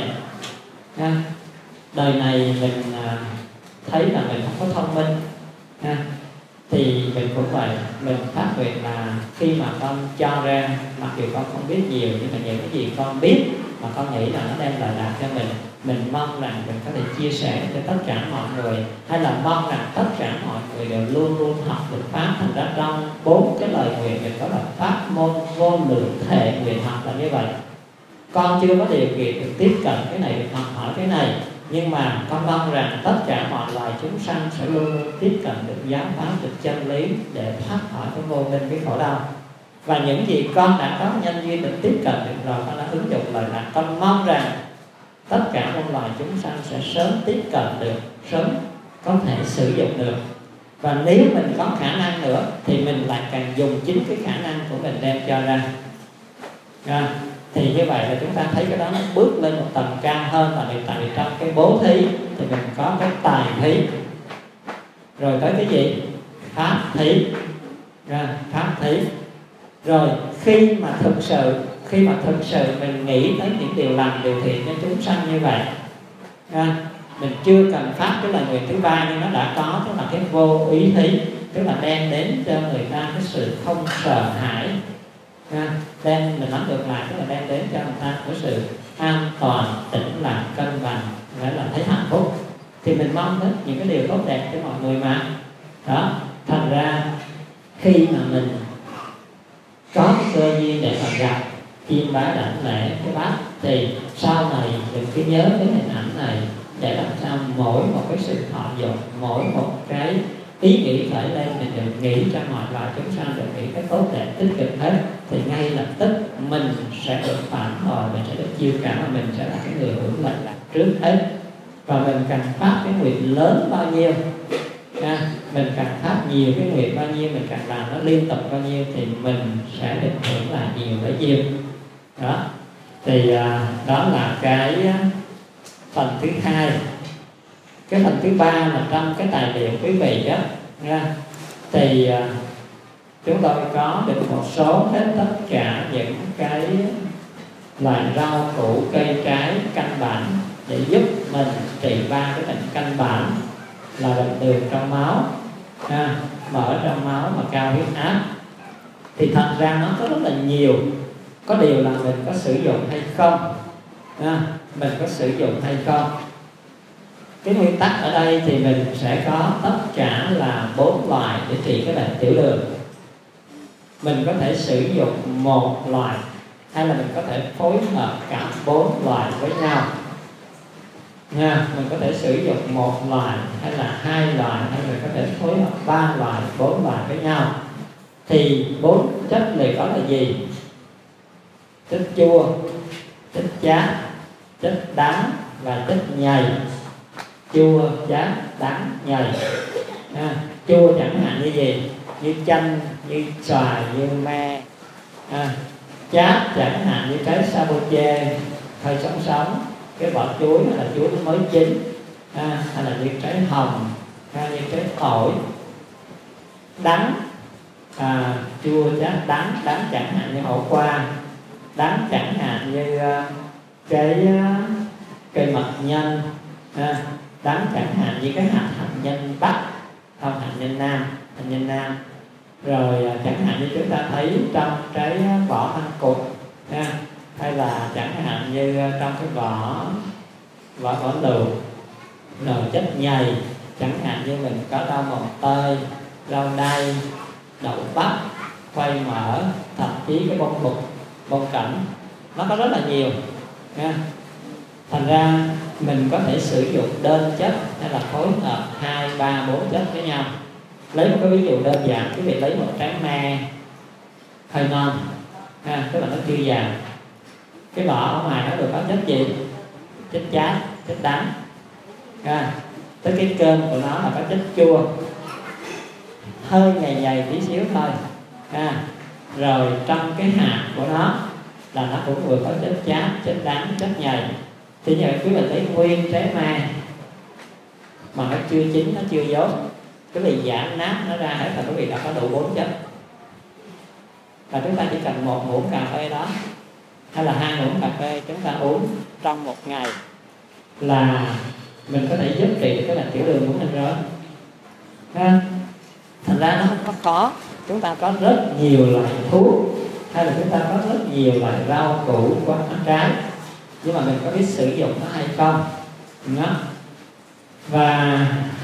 S1: Đời này mình thấy là mình không có thông minh, thì mình cũng vậy, mình phát nguyện là khi mà con cho ra, mặc dù con không biết nhiều, nhưng mà những cái gì con biết mà con nghĩ là nó đem lợi lạc cho mình mong rằng mình có thể chia sẻ cho tất cả mọi người, hay là mong rằng tất cả mọi người đều luôn luôn học được pháp. Thành ra trong 4 cái lời nguyện mình có là pháp môn vô lượng thệ nguyện học là như vậy. Con chưa có điều kiện được tiếp cận cái này, được học hỏi cái này, nhưng mà con mong rằng tất cả mọi loài chúng sanh sẽ luôn luôn tiếp cận được giáo pháp, được chân lý, để thoát khỏi cái vô minh, cái khổ đau. Và những gì con đã có nhân duyên được tiếp cận được rồi, con đã ứng dụng lời lạc. Con mong rằng tất cả muôn loài chúng sanh sẽ sớm tiếp cận được, sớm có thể sử dụng được. Và nếu mình có khả năng nữa thì mình lại càng dùng chính cái khả năng của mình đem cho ra. Thì như vậy là chúng ta thấy cái đó nó bước lên một tầm cao hơn. Là tại vì trong cái bố thí thì mình có cái tài thí, rồi tới cái gì? Pháp thí. Pháp thí Rồi khi mà thực sự mình nghĩ tới những điều lành điều thiện cho chúng sanh như vậy, mình chưa cần phát cái lời nguyện thứ ba nhưng nó đã có, tức là cái vô ý thí, tức là đem đến cho người ta cái sự không sợ hãi, đem mình nói ngược lại, tức là đem đến cho người ta cái sự an toàn, tĩnh lặng, cân bằng, nghĩa là thấy hạnh phúc. Thì mình mong đến những cái điều tốt đẹp cho mọi người mà. Đó, thành ra khi mà mình có cơ duyên để mà gặp chiêm bái đảnh lễ cái bát, thì sau này đừng cứ nhớ cái hình ảnh này, để làm sao mỗi một cái sự thọ dụng, mỗi một cái ý nghĩ khởi lên, mình được nghĩ cho mọi loài chúng sanh được nghĩ cái tốt đẹp tích cực hết, thì ngay lập tức mình sẽ được phản hồi, mình sẽ được chiêu cảm, và mình sẽ là cái người hưởng lành lạc trước hết. Và mình cần phát cái nguyện lớn bao nhiêu, mình càng phát nhiều cái nguyện bao nhiêu, mình càng làm nó liên tục bao nhiêu, thì mình sẽ được hưởng là nhiều bấy nhiêu. Đó, thì đó là cái phần thứ hai. Cái phần thứ ba là trong cái tài liệu quý vị á, thì chúng tôi có được một số hết tất cả những cái loại rau củ cây trái căn bản để giúp mình trị ba cái bệnh căn bản là bệnh đường trong máu, mỡ trong máu và cao huyết áp. Thì thật ra nó có rất là nhiều, có điều là mình có sử dụng hay không, mình có sử dụng hay không. Cái nguyên tắc ở đây thì mình sẽ có tất cả là 4 loại để trị cái bệnh tiểu đường. Mình có thể sử dụng một loại, hay là mình có thể phối hợp cả 4 loại với nhau. Mình có thể sử dụng một loại, hay là 2 loại, hay mình có thể phối hợp 3 loại, 4 loại với nhau. Thì 4 chất liệu đó là gì? Chất chua, chất chát, chất đắng và chất nhầy. Chua, chát, đắng, nhầy. Chua chẳng hạn như gì? Như chanh, như xoài, như me. Chát chẳng hạn như trái saboche hơi sống, cái vỏ chuối hay là chuối mới chín, hay là như trái hồng, hay như trái ổi. Đắng, chua, chát, đắng chẳng hạn như hổ qua, đắng chẳng hạn như cái cây mật nhân, đắng chẳng hạn như cái hạt hạnh nhân bắc, không hạnh nhân nam. Rồi chẳng hạn như chúng ta thấy trong trái vỏ thanh cụt, hay là chẳng hạn như trong cái vỏ lựu, rồi chất nhầy, chẳng hạn như mình có rau mồng tơi, rau đay, đậu bắp, khoai mỡ, thậm chí cái bông bụt, bông cẩm, nó có rất là nhiều. Thành ra mình có thể sử dụng đơn chất hay là phối hợp 2, 3, 4 chất với nhau. Lấy một cái ví dụ đơn giản, quý vị lấy một trái me hơi non, tức là nó chưa vàng, cái vỏ ở ngoài nó được có chất gì? Chất chát, chất đắng. Tới cái cơm của nó là có chất chua, hơi nhầy tí xíu thôi. Rồi trong cái hạt của nó là nó cũng vừa có chất chát, chất đắng, chất nhầy. Thì như vậy quý vị lấy nguyên trái me mà nó chưa chín, nó chưa dốt, quý vị giã nát nó ra hết là quý vị đã có đủ 4 chất. Và chúng ta chỉ cần 1 muỗng cà phê đó, hay là 2 muỗng cà phê chúng ta uống trong một ngày là mình có thể giúp trị cái bệnh tiểu đường của mình rồi. Thành ra nó không có khó. Chúng ta có rất nhiều loại thuốc, hay là chúng ta có rất nhiều loại rau củ quả trái, nhưng mà mình có biết sử dụng nó hay không. Và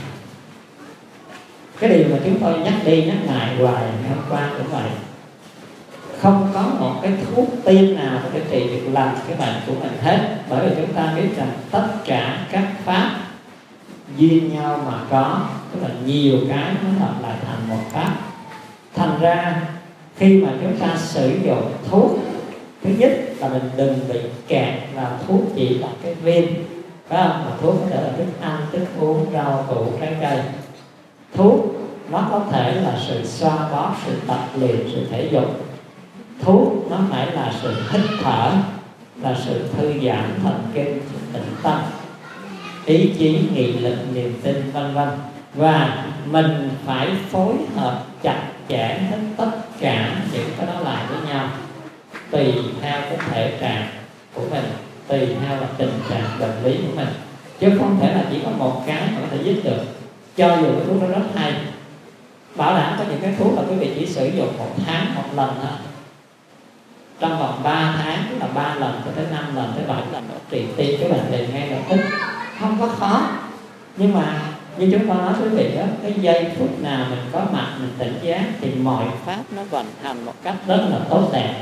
S1: cái điều mà chúng tôi nhắc đi nhắc lại hoài ngày hôm qua cũng vậy, không có một cái thuốc tiên nào có thể trị được lành cái bệnh của mình hết. Bởi vì chúng ta biết rằng tất cả các pháp duyên nhau mà có, tức là nhiều cái nó hợp lại thành một pháp. Thành ra khi mà chúng ta sử dụng thuốc, thứ nhất là mình đừng bị kẹt vào thuốc chỉ là cái viên, phải không? Mà thuốc có thể là thức ăn, thức uống, rau củ, trái cây. Thuốc nó có thể là sự xoa bóp, sự tập luyện, sự thể dục. Thuốc nó phải là sự hít thở, là sự thư giãn thần kinh, sự tĩnh tâm, ý chí, nghị lực, niềm tin, vân vân. Và mình phải phối hợp chặt chẽ hết tất cả những cái đó lại với nhau tùy theo cái thể trạng của mình, tùy theo là tình trạng bệnh lý của mình, chứ không thể là chỉ có một cái mà có thể giúp được. Cho dù cái thuốc đó rất hay, bảo đảm có những cái thuốc là quý vị chỉ sử dụng 1 tháng 1 lần thôi, trong vòng 3 tháng, tức là 3 lần cho tới 5 lần tới 7 lần nó trị tìm cái bệnh liền ngay lập tức, không có khó. Nhưng mà như chúng ta nói quý vị đó, cái giây phút nào mình có mặt, mình tỉnh giác thì mọi pháp nó vận hành một cách rất là tốt đẹp.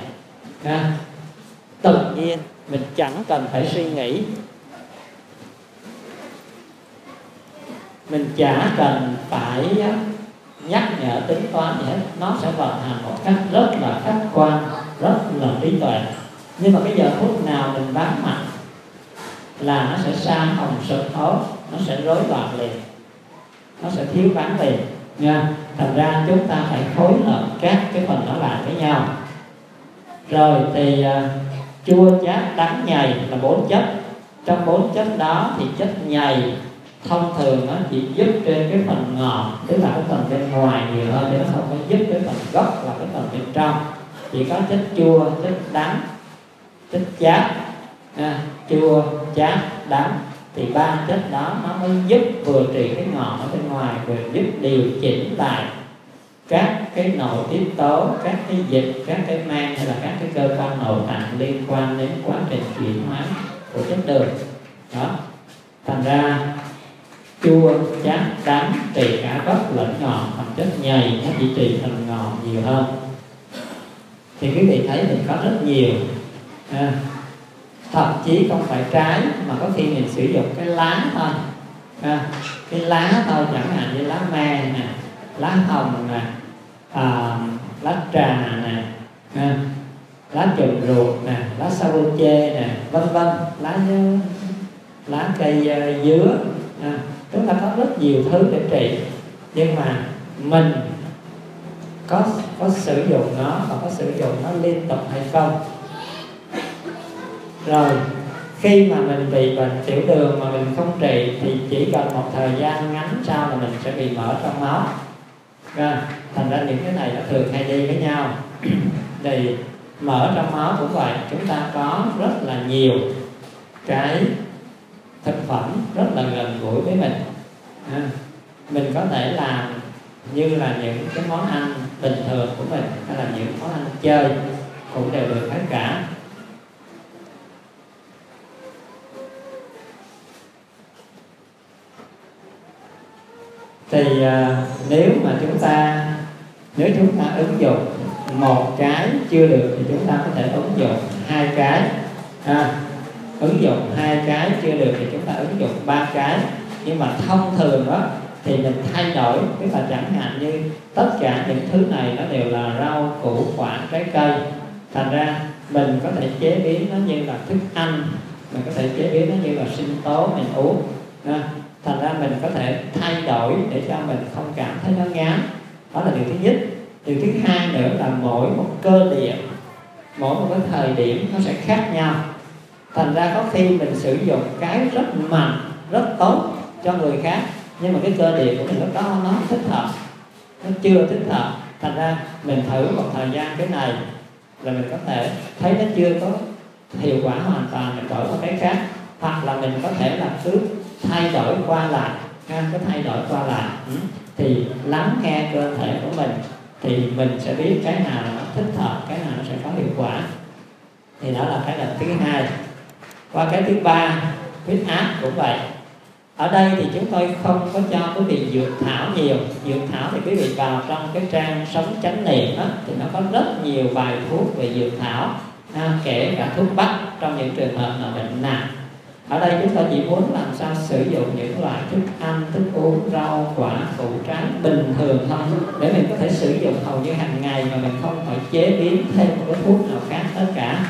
S1: Tự nhiên mình chẳng cần phải suy nghĩ, mình chả cần phải nhắc nhở tính toán gì hết, nó sẽ vận hành một cách rất là khách quan, rất là trí tuệ. Nhưng mà cái giờ phút nào mình bám mặt là nó sẽ sa hồng sụp hố, nó sẽ rối loạn liền, nó sẽ thiếu vắng liền nha. Thành ra chúng ta phải phối hợp các cái phần đó lại với nhau. Rồi thì chua, chát, đắng, nhầy là 4 chất. Trong 4 chất đó thì chất nhầy thông thường nó chỉ giúp trên cái phần ngọt, tức là cái phần bên ngoài nhiều hơn, để nó không có giúp cái phần gốc là cái phần bên trong. Chỉ có chất chua, chất đắng, chất chát, chua, chát, đắng, thì 3 chất đó nó mới giúp vừa trị cái ngọt ở bên ngoài, vừa giúp điều chỉnh lại các cái nội tiết tố, các cái dịch, các cái men hay là các cái cơ quan nội tạng liên quan đến quá trình chuyển hóa của chất đường đó. Thành ra chua, chát, đắng trị cả gốc lẫn ngọt, còn chất nhầy nó chỉ trị phần ngọt nhiều hơn. Thì quý vị thấy mình có rất nhiều, thậm chí không phải trái mà có khi mình sử dụng cái lá thôi, cái lá thôi, chẳng hạn như lá me nè, lá hồng nè, lá trà nè, lá trùm ruột nè, lá sao chê nè, vân vân, lá cây dứa, chúng ta có rất nhiều thứ để trị. Nhưng mà mình có sử dụng nó và có sử dụng nó liên tục hay không. Rồi khi mà mình bị bệnh tiểu đường mà mình không trị thì chỉ cần một thời gian ngắn sau là mình sẽ bị mỡ trong máu. Thành ra những cái này nó thường hay đi với nhau. Thì mỡ trong máu cũng vậy, chúng ta có rất là nhiều cái thực phẩm rất là gần gũi với mình. Mình có thể làm như là những cái món ăn bình thường của mình, hay là những món ăn chơi cũng đều được hết cả. Thì nếu chúng ta ứng dụng một cái chưa được thì chúng ta có thể ứng dụng 2 cái, ứng dụng 2 cái chưa được thì chúng ta ứng dụng 3 cái. Nhưng mà thông thường đó thì mình thay đổi, tức là chẳng hạn như tất cả những thứ này nó đều là rau củ quả trái cây, thành ra mình có thể chế biến nó như là thức ăn, mình có thể chế biến nó như là sinh tố mình uống. Thành ra mình có thể thay đổi để cho mình không cảm thấy nó ngán. Đó là điều thứ nhất. Điều thứ hai nữa là mỗi một cơ địa, mỗi một cái thời điểm nó sẽ khác nhau. Thành ra có khi mình sử dụng cái rất mạnh, rất tốt cho người khác, nhưng mà cái cơ địa của mình lúc đó nó không thích hợp, nó chưa thích hợp. Thành ra mình thử một thời gian cái này là mình có thể thấy nó chưa có hiệu quả hoàn toàn, mình đổi một cái khác. Hoặc là mình có thể là cứ thay đổi qua lại, cứ thay đổi qua lại. Thì lắng nghe cơ thể của mình thì mình sẽ biết cái nào nó thích hợp, cái nào nó sẽ có hiệu quả. Thì đó là cái lần thứ hai. Qua cái thứ ba, huyết áp cũng vậy. Ở đây thì chúng tôi không có cho quý vị dược thảo nhiều. Dược thảo thì quý vị vào trong cái trang Sống Chánh Niệm đó, thì nó có rất nhiều bài thuốc về dược thảo, kể cả thuốc bắc trong những trường hợp mà bệnh nặng. Ở đây chúng tôi chỉ muốn làm sao sử dụng những loại thức ăn, thức uống, rau, quả, củ trái bình thường thôi, để mình có thể sử dụng hầu như hàng ngày mà mình không phải chế biến thêm một cái thuốc nào khác tất cả.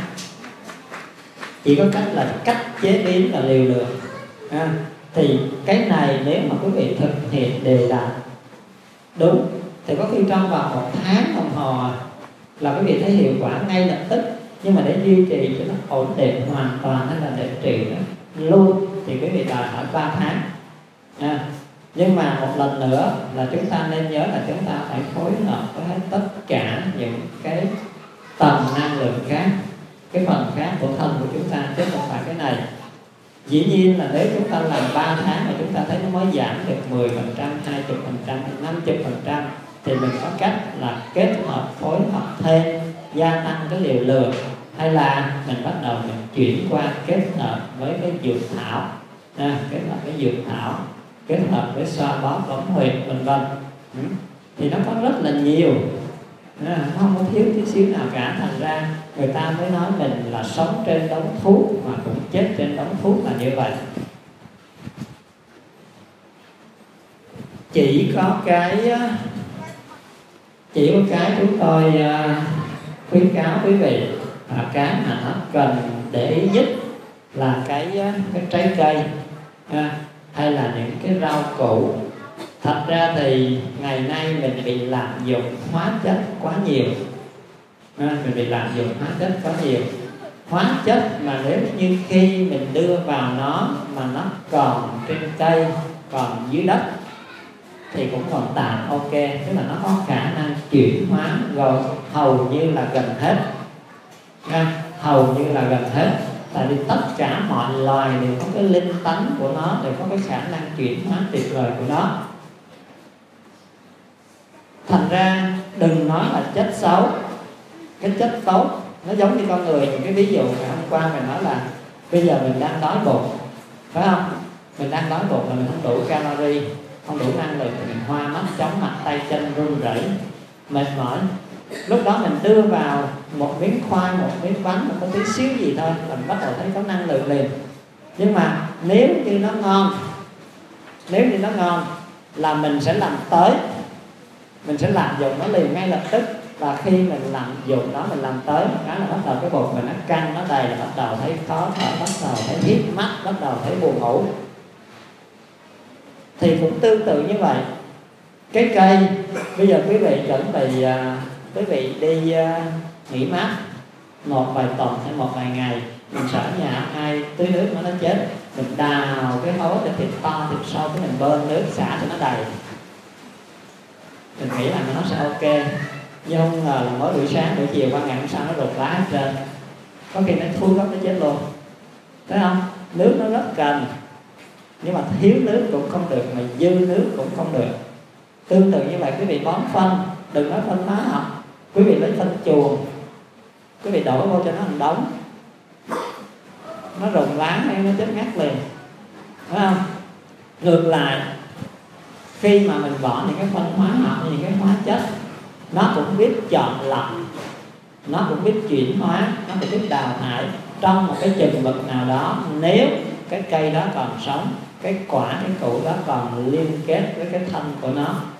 S1: Chỉ có cách là cách chế biến là liều lượng. Thì cái này nếu mà quý vị thực hiện đều đặn đúng thì có khi trong vòng 1 tháng đồng hồ là quý vị thấy hiệu quả ngay lập tức. Nhưng mà để duy trì cho nó ổn định hoàn toàn hay là để trị nó luôn thì quý vị đòi hỏi 3 tháng. Nhưng mà một lần nữa là chúng ta nên nhớ là chúng ta phải phối hợp với hết tất cả những cái tầng năng lượng khác, cái phần khác của thân của chúng ta, chứ không phải cái này. Dĩ nhiên là nếu chúng ta làm 3 tháng mà chúng ta thấy nó mới giảm được 10%, 20%, 50%, thì mình có cách là kết hợp phối hợp thêm, gia tăng cái liều lượng, hay là mình bắt đầu mình chuyển qua kết hợp với cái dược thảo, kết hợp với dược thảo, kết hợp với xoa bóp bấm huyệt vân vân. Thì nó có rất là nhiều, nó không có thiếu tí xíu nào cả. Thành ra người ta mới nói mình là sống trên đống thuốc mà cũng chết trên đống thuốc là như vậy. Chỉ có cái chúng tôi khuyến cáo quý vị, cái mà nó cần để ý nhất là cái trái cây, hay là những cái rau củ. Thật ra thì ngày nay mình bị lạm dụng hóa chất quá nhiều, mình bị lạm dụng hóa chất quá nhiều. Hóa chất mà nếu như khi mình đưa vào nó mà nó còn trên cây, còn dưới đất thì cũng còn tạm ok, tức là nó có khả năng chuyển hóa rồi, hầu như là gần hết, hầu như là gần hết. Tại vì tất cả mọi loài đều có cái linh tánh của nó, đều có cái khả năng chuyển hóa tuyệt vời của nó. Thành ra đừng nói là chất xấu, cái chất tốt nó giống như con người. Những cái ví dụ ngày hôm qua mình nói là bây giờ mình đang đói bụng, phải không? Mình đang đói bụng là mình không đủ calorie, không đủ năng lượng, thì mình hoa mắt, chóng mặt, tay chân run rẩy, mệt mỏi. Lúc đó mình đưa vào một miếng khoai, một miếng bánh, một cái tí xíu gì thôi, mình bắt đầu thấy có năng lượng liền. Nhưng mà nếu như nó ngon là mình sẽ làm tới, mình sẽ lạm dụng nó liền ngay lập tức. Và khi mình lạm dụng nó, mình làm tới một cái là bắt đầu cái bụng mình nó căng, nó đầy, là bắt đầu thấy khó thở, bắt đầu thấy hiếp mắt, bắt đầu thấy buồn ngủ. Thì cũng tương tự như vậy. Cái cây, bây giờ quý vị chuẩn bị quý vị đi nghỉ mát một vài tuần hay một vài ngày, mình sợ nhà ai tưới nước nó chết, mình đào cái hố cho thiệt to thiệt sâu, cái mình bơm nước xả cho nó đầy, mình nghĩ là nó sẽ ok. Nhưng không ngờ là mới buổi sáng buổi chiều qua ngày hôm sau nó rụt lá hết trơn, có khi nó thui gốc nó chết luôn, thấy không? Nước nó rất cần, nhưng mà thiếu nước cũng không được, mà dư nước cũng không được. Tương tự như vậy, quý vị bón phân, đừng nói phân hóa học, quý vị lấy phân chuồng, quý vị đổ vô cho nó một đống, nó rụng lá hay nó chết ngắt liền, phải không? Ngược lại, khi mà mình bỏ những cái phân hóa học, những cái hóa chất, nó cũng biết chọn lọc, nó cũng biết chuyển hóa, nó cũng biết đào thải. Trong một cái chừng mực nào đó, nếu cái cây đó còn sống, cái quả, cái củ đó còn liên kết với cái thân của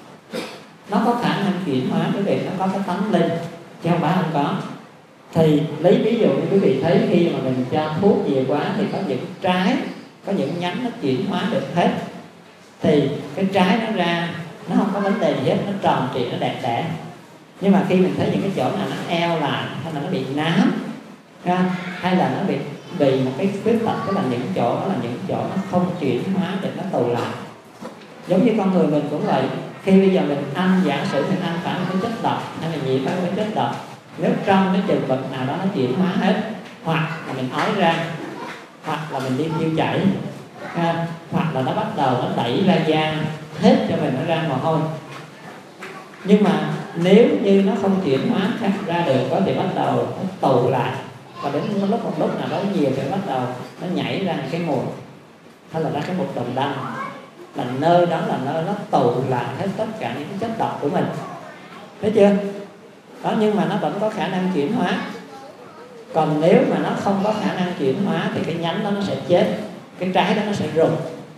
S1: nó có khả năng chuyển hóa, quý vị, nó có cái tánh linh, chứ không phải không có. Thì lấy ví dụ như quý vị thấy khi mà mình cho thuốc nhiều quá thì có những trái, có những nhánh nó chuyển hóa được hết, thì cái trái nó ra nó không có vấn đề gì hết, nó tròn trịa, nó đẹp đẽ. Nhưng mà khi mình thấy những cái chỗ nào nó eo lại, hay là nó bị nám, hay là nó bị một cái khuyết tật, tức là những chỗ đó là những chỗ nó không chuyển hóa để nó tụ lại. Giống như con người mình cũng vậy. Khi bây giờ mình ăn, giả sử mình ăn phải một cái chất độc, hay mình nhiễm phải một cái chất độc, nếu trong cái trường vật nào đó nó chuyển hóa hết, hoặc là mình ói ra, hoặc là mình đi tiêu chảy, hoặc là nó bắt đầu nó đẩy ra da hết cho mình, nó ra mồ hôi. Nhưng mà nếu như nó không chuyển hóa ra được có thể bắt đầu nó tụ lại, và đến một lúc nào đó nhiều thì bắt đầu nó nhảy ra cái mùi, hay là ra cái một đồng đăng, là nơi đó là nơi nó tụ lại hết tất cả những cái chất độc của mình, thấy chưa? Đó, nhưng mà nó vẫn có khả năng chuyển hóa. Còn nếu mà nó không có khả năng chuyển hóa thì cái nhánh đó nó sẽ chết, cái trái đó nó sẽ rụng.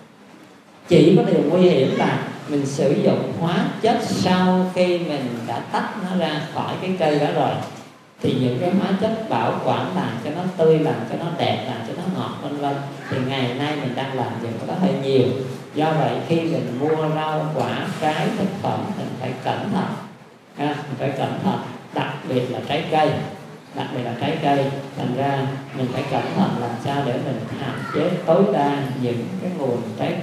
S1: Chỉ có điều nguy hiểm là mình sử dụng hóa chất sau khi mình đã tách nó ra khỏi cái cây đó rồi, thì những cái hóa chất bảo quản làm cho nó tươi, làm cho nó đẹp, làm cho nó ngọt vân vân, thì ngày nay mình đang làm những cái đó hơi nhiều. Do vậy khi mình mua rau quả, trái, thực phẩm mình phải cẩn thận, mình phải cẩn thận, đặc biệt là trái cây, Thành ra mình phải cẩn thận làm sao để mình hạn chế tối đa những cái nguồn trái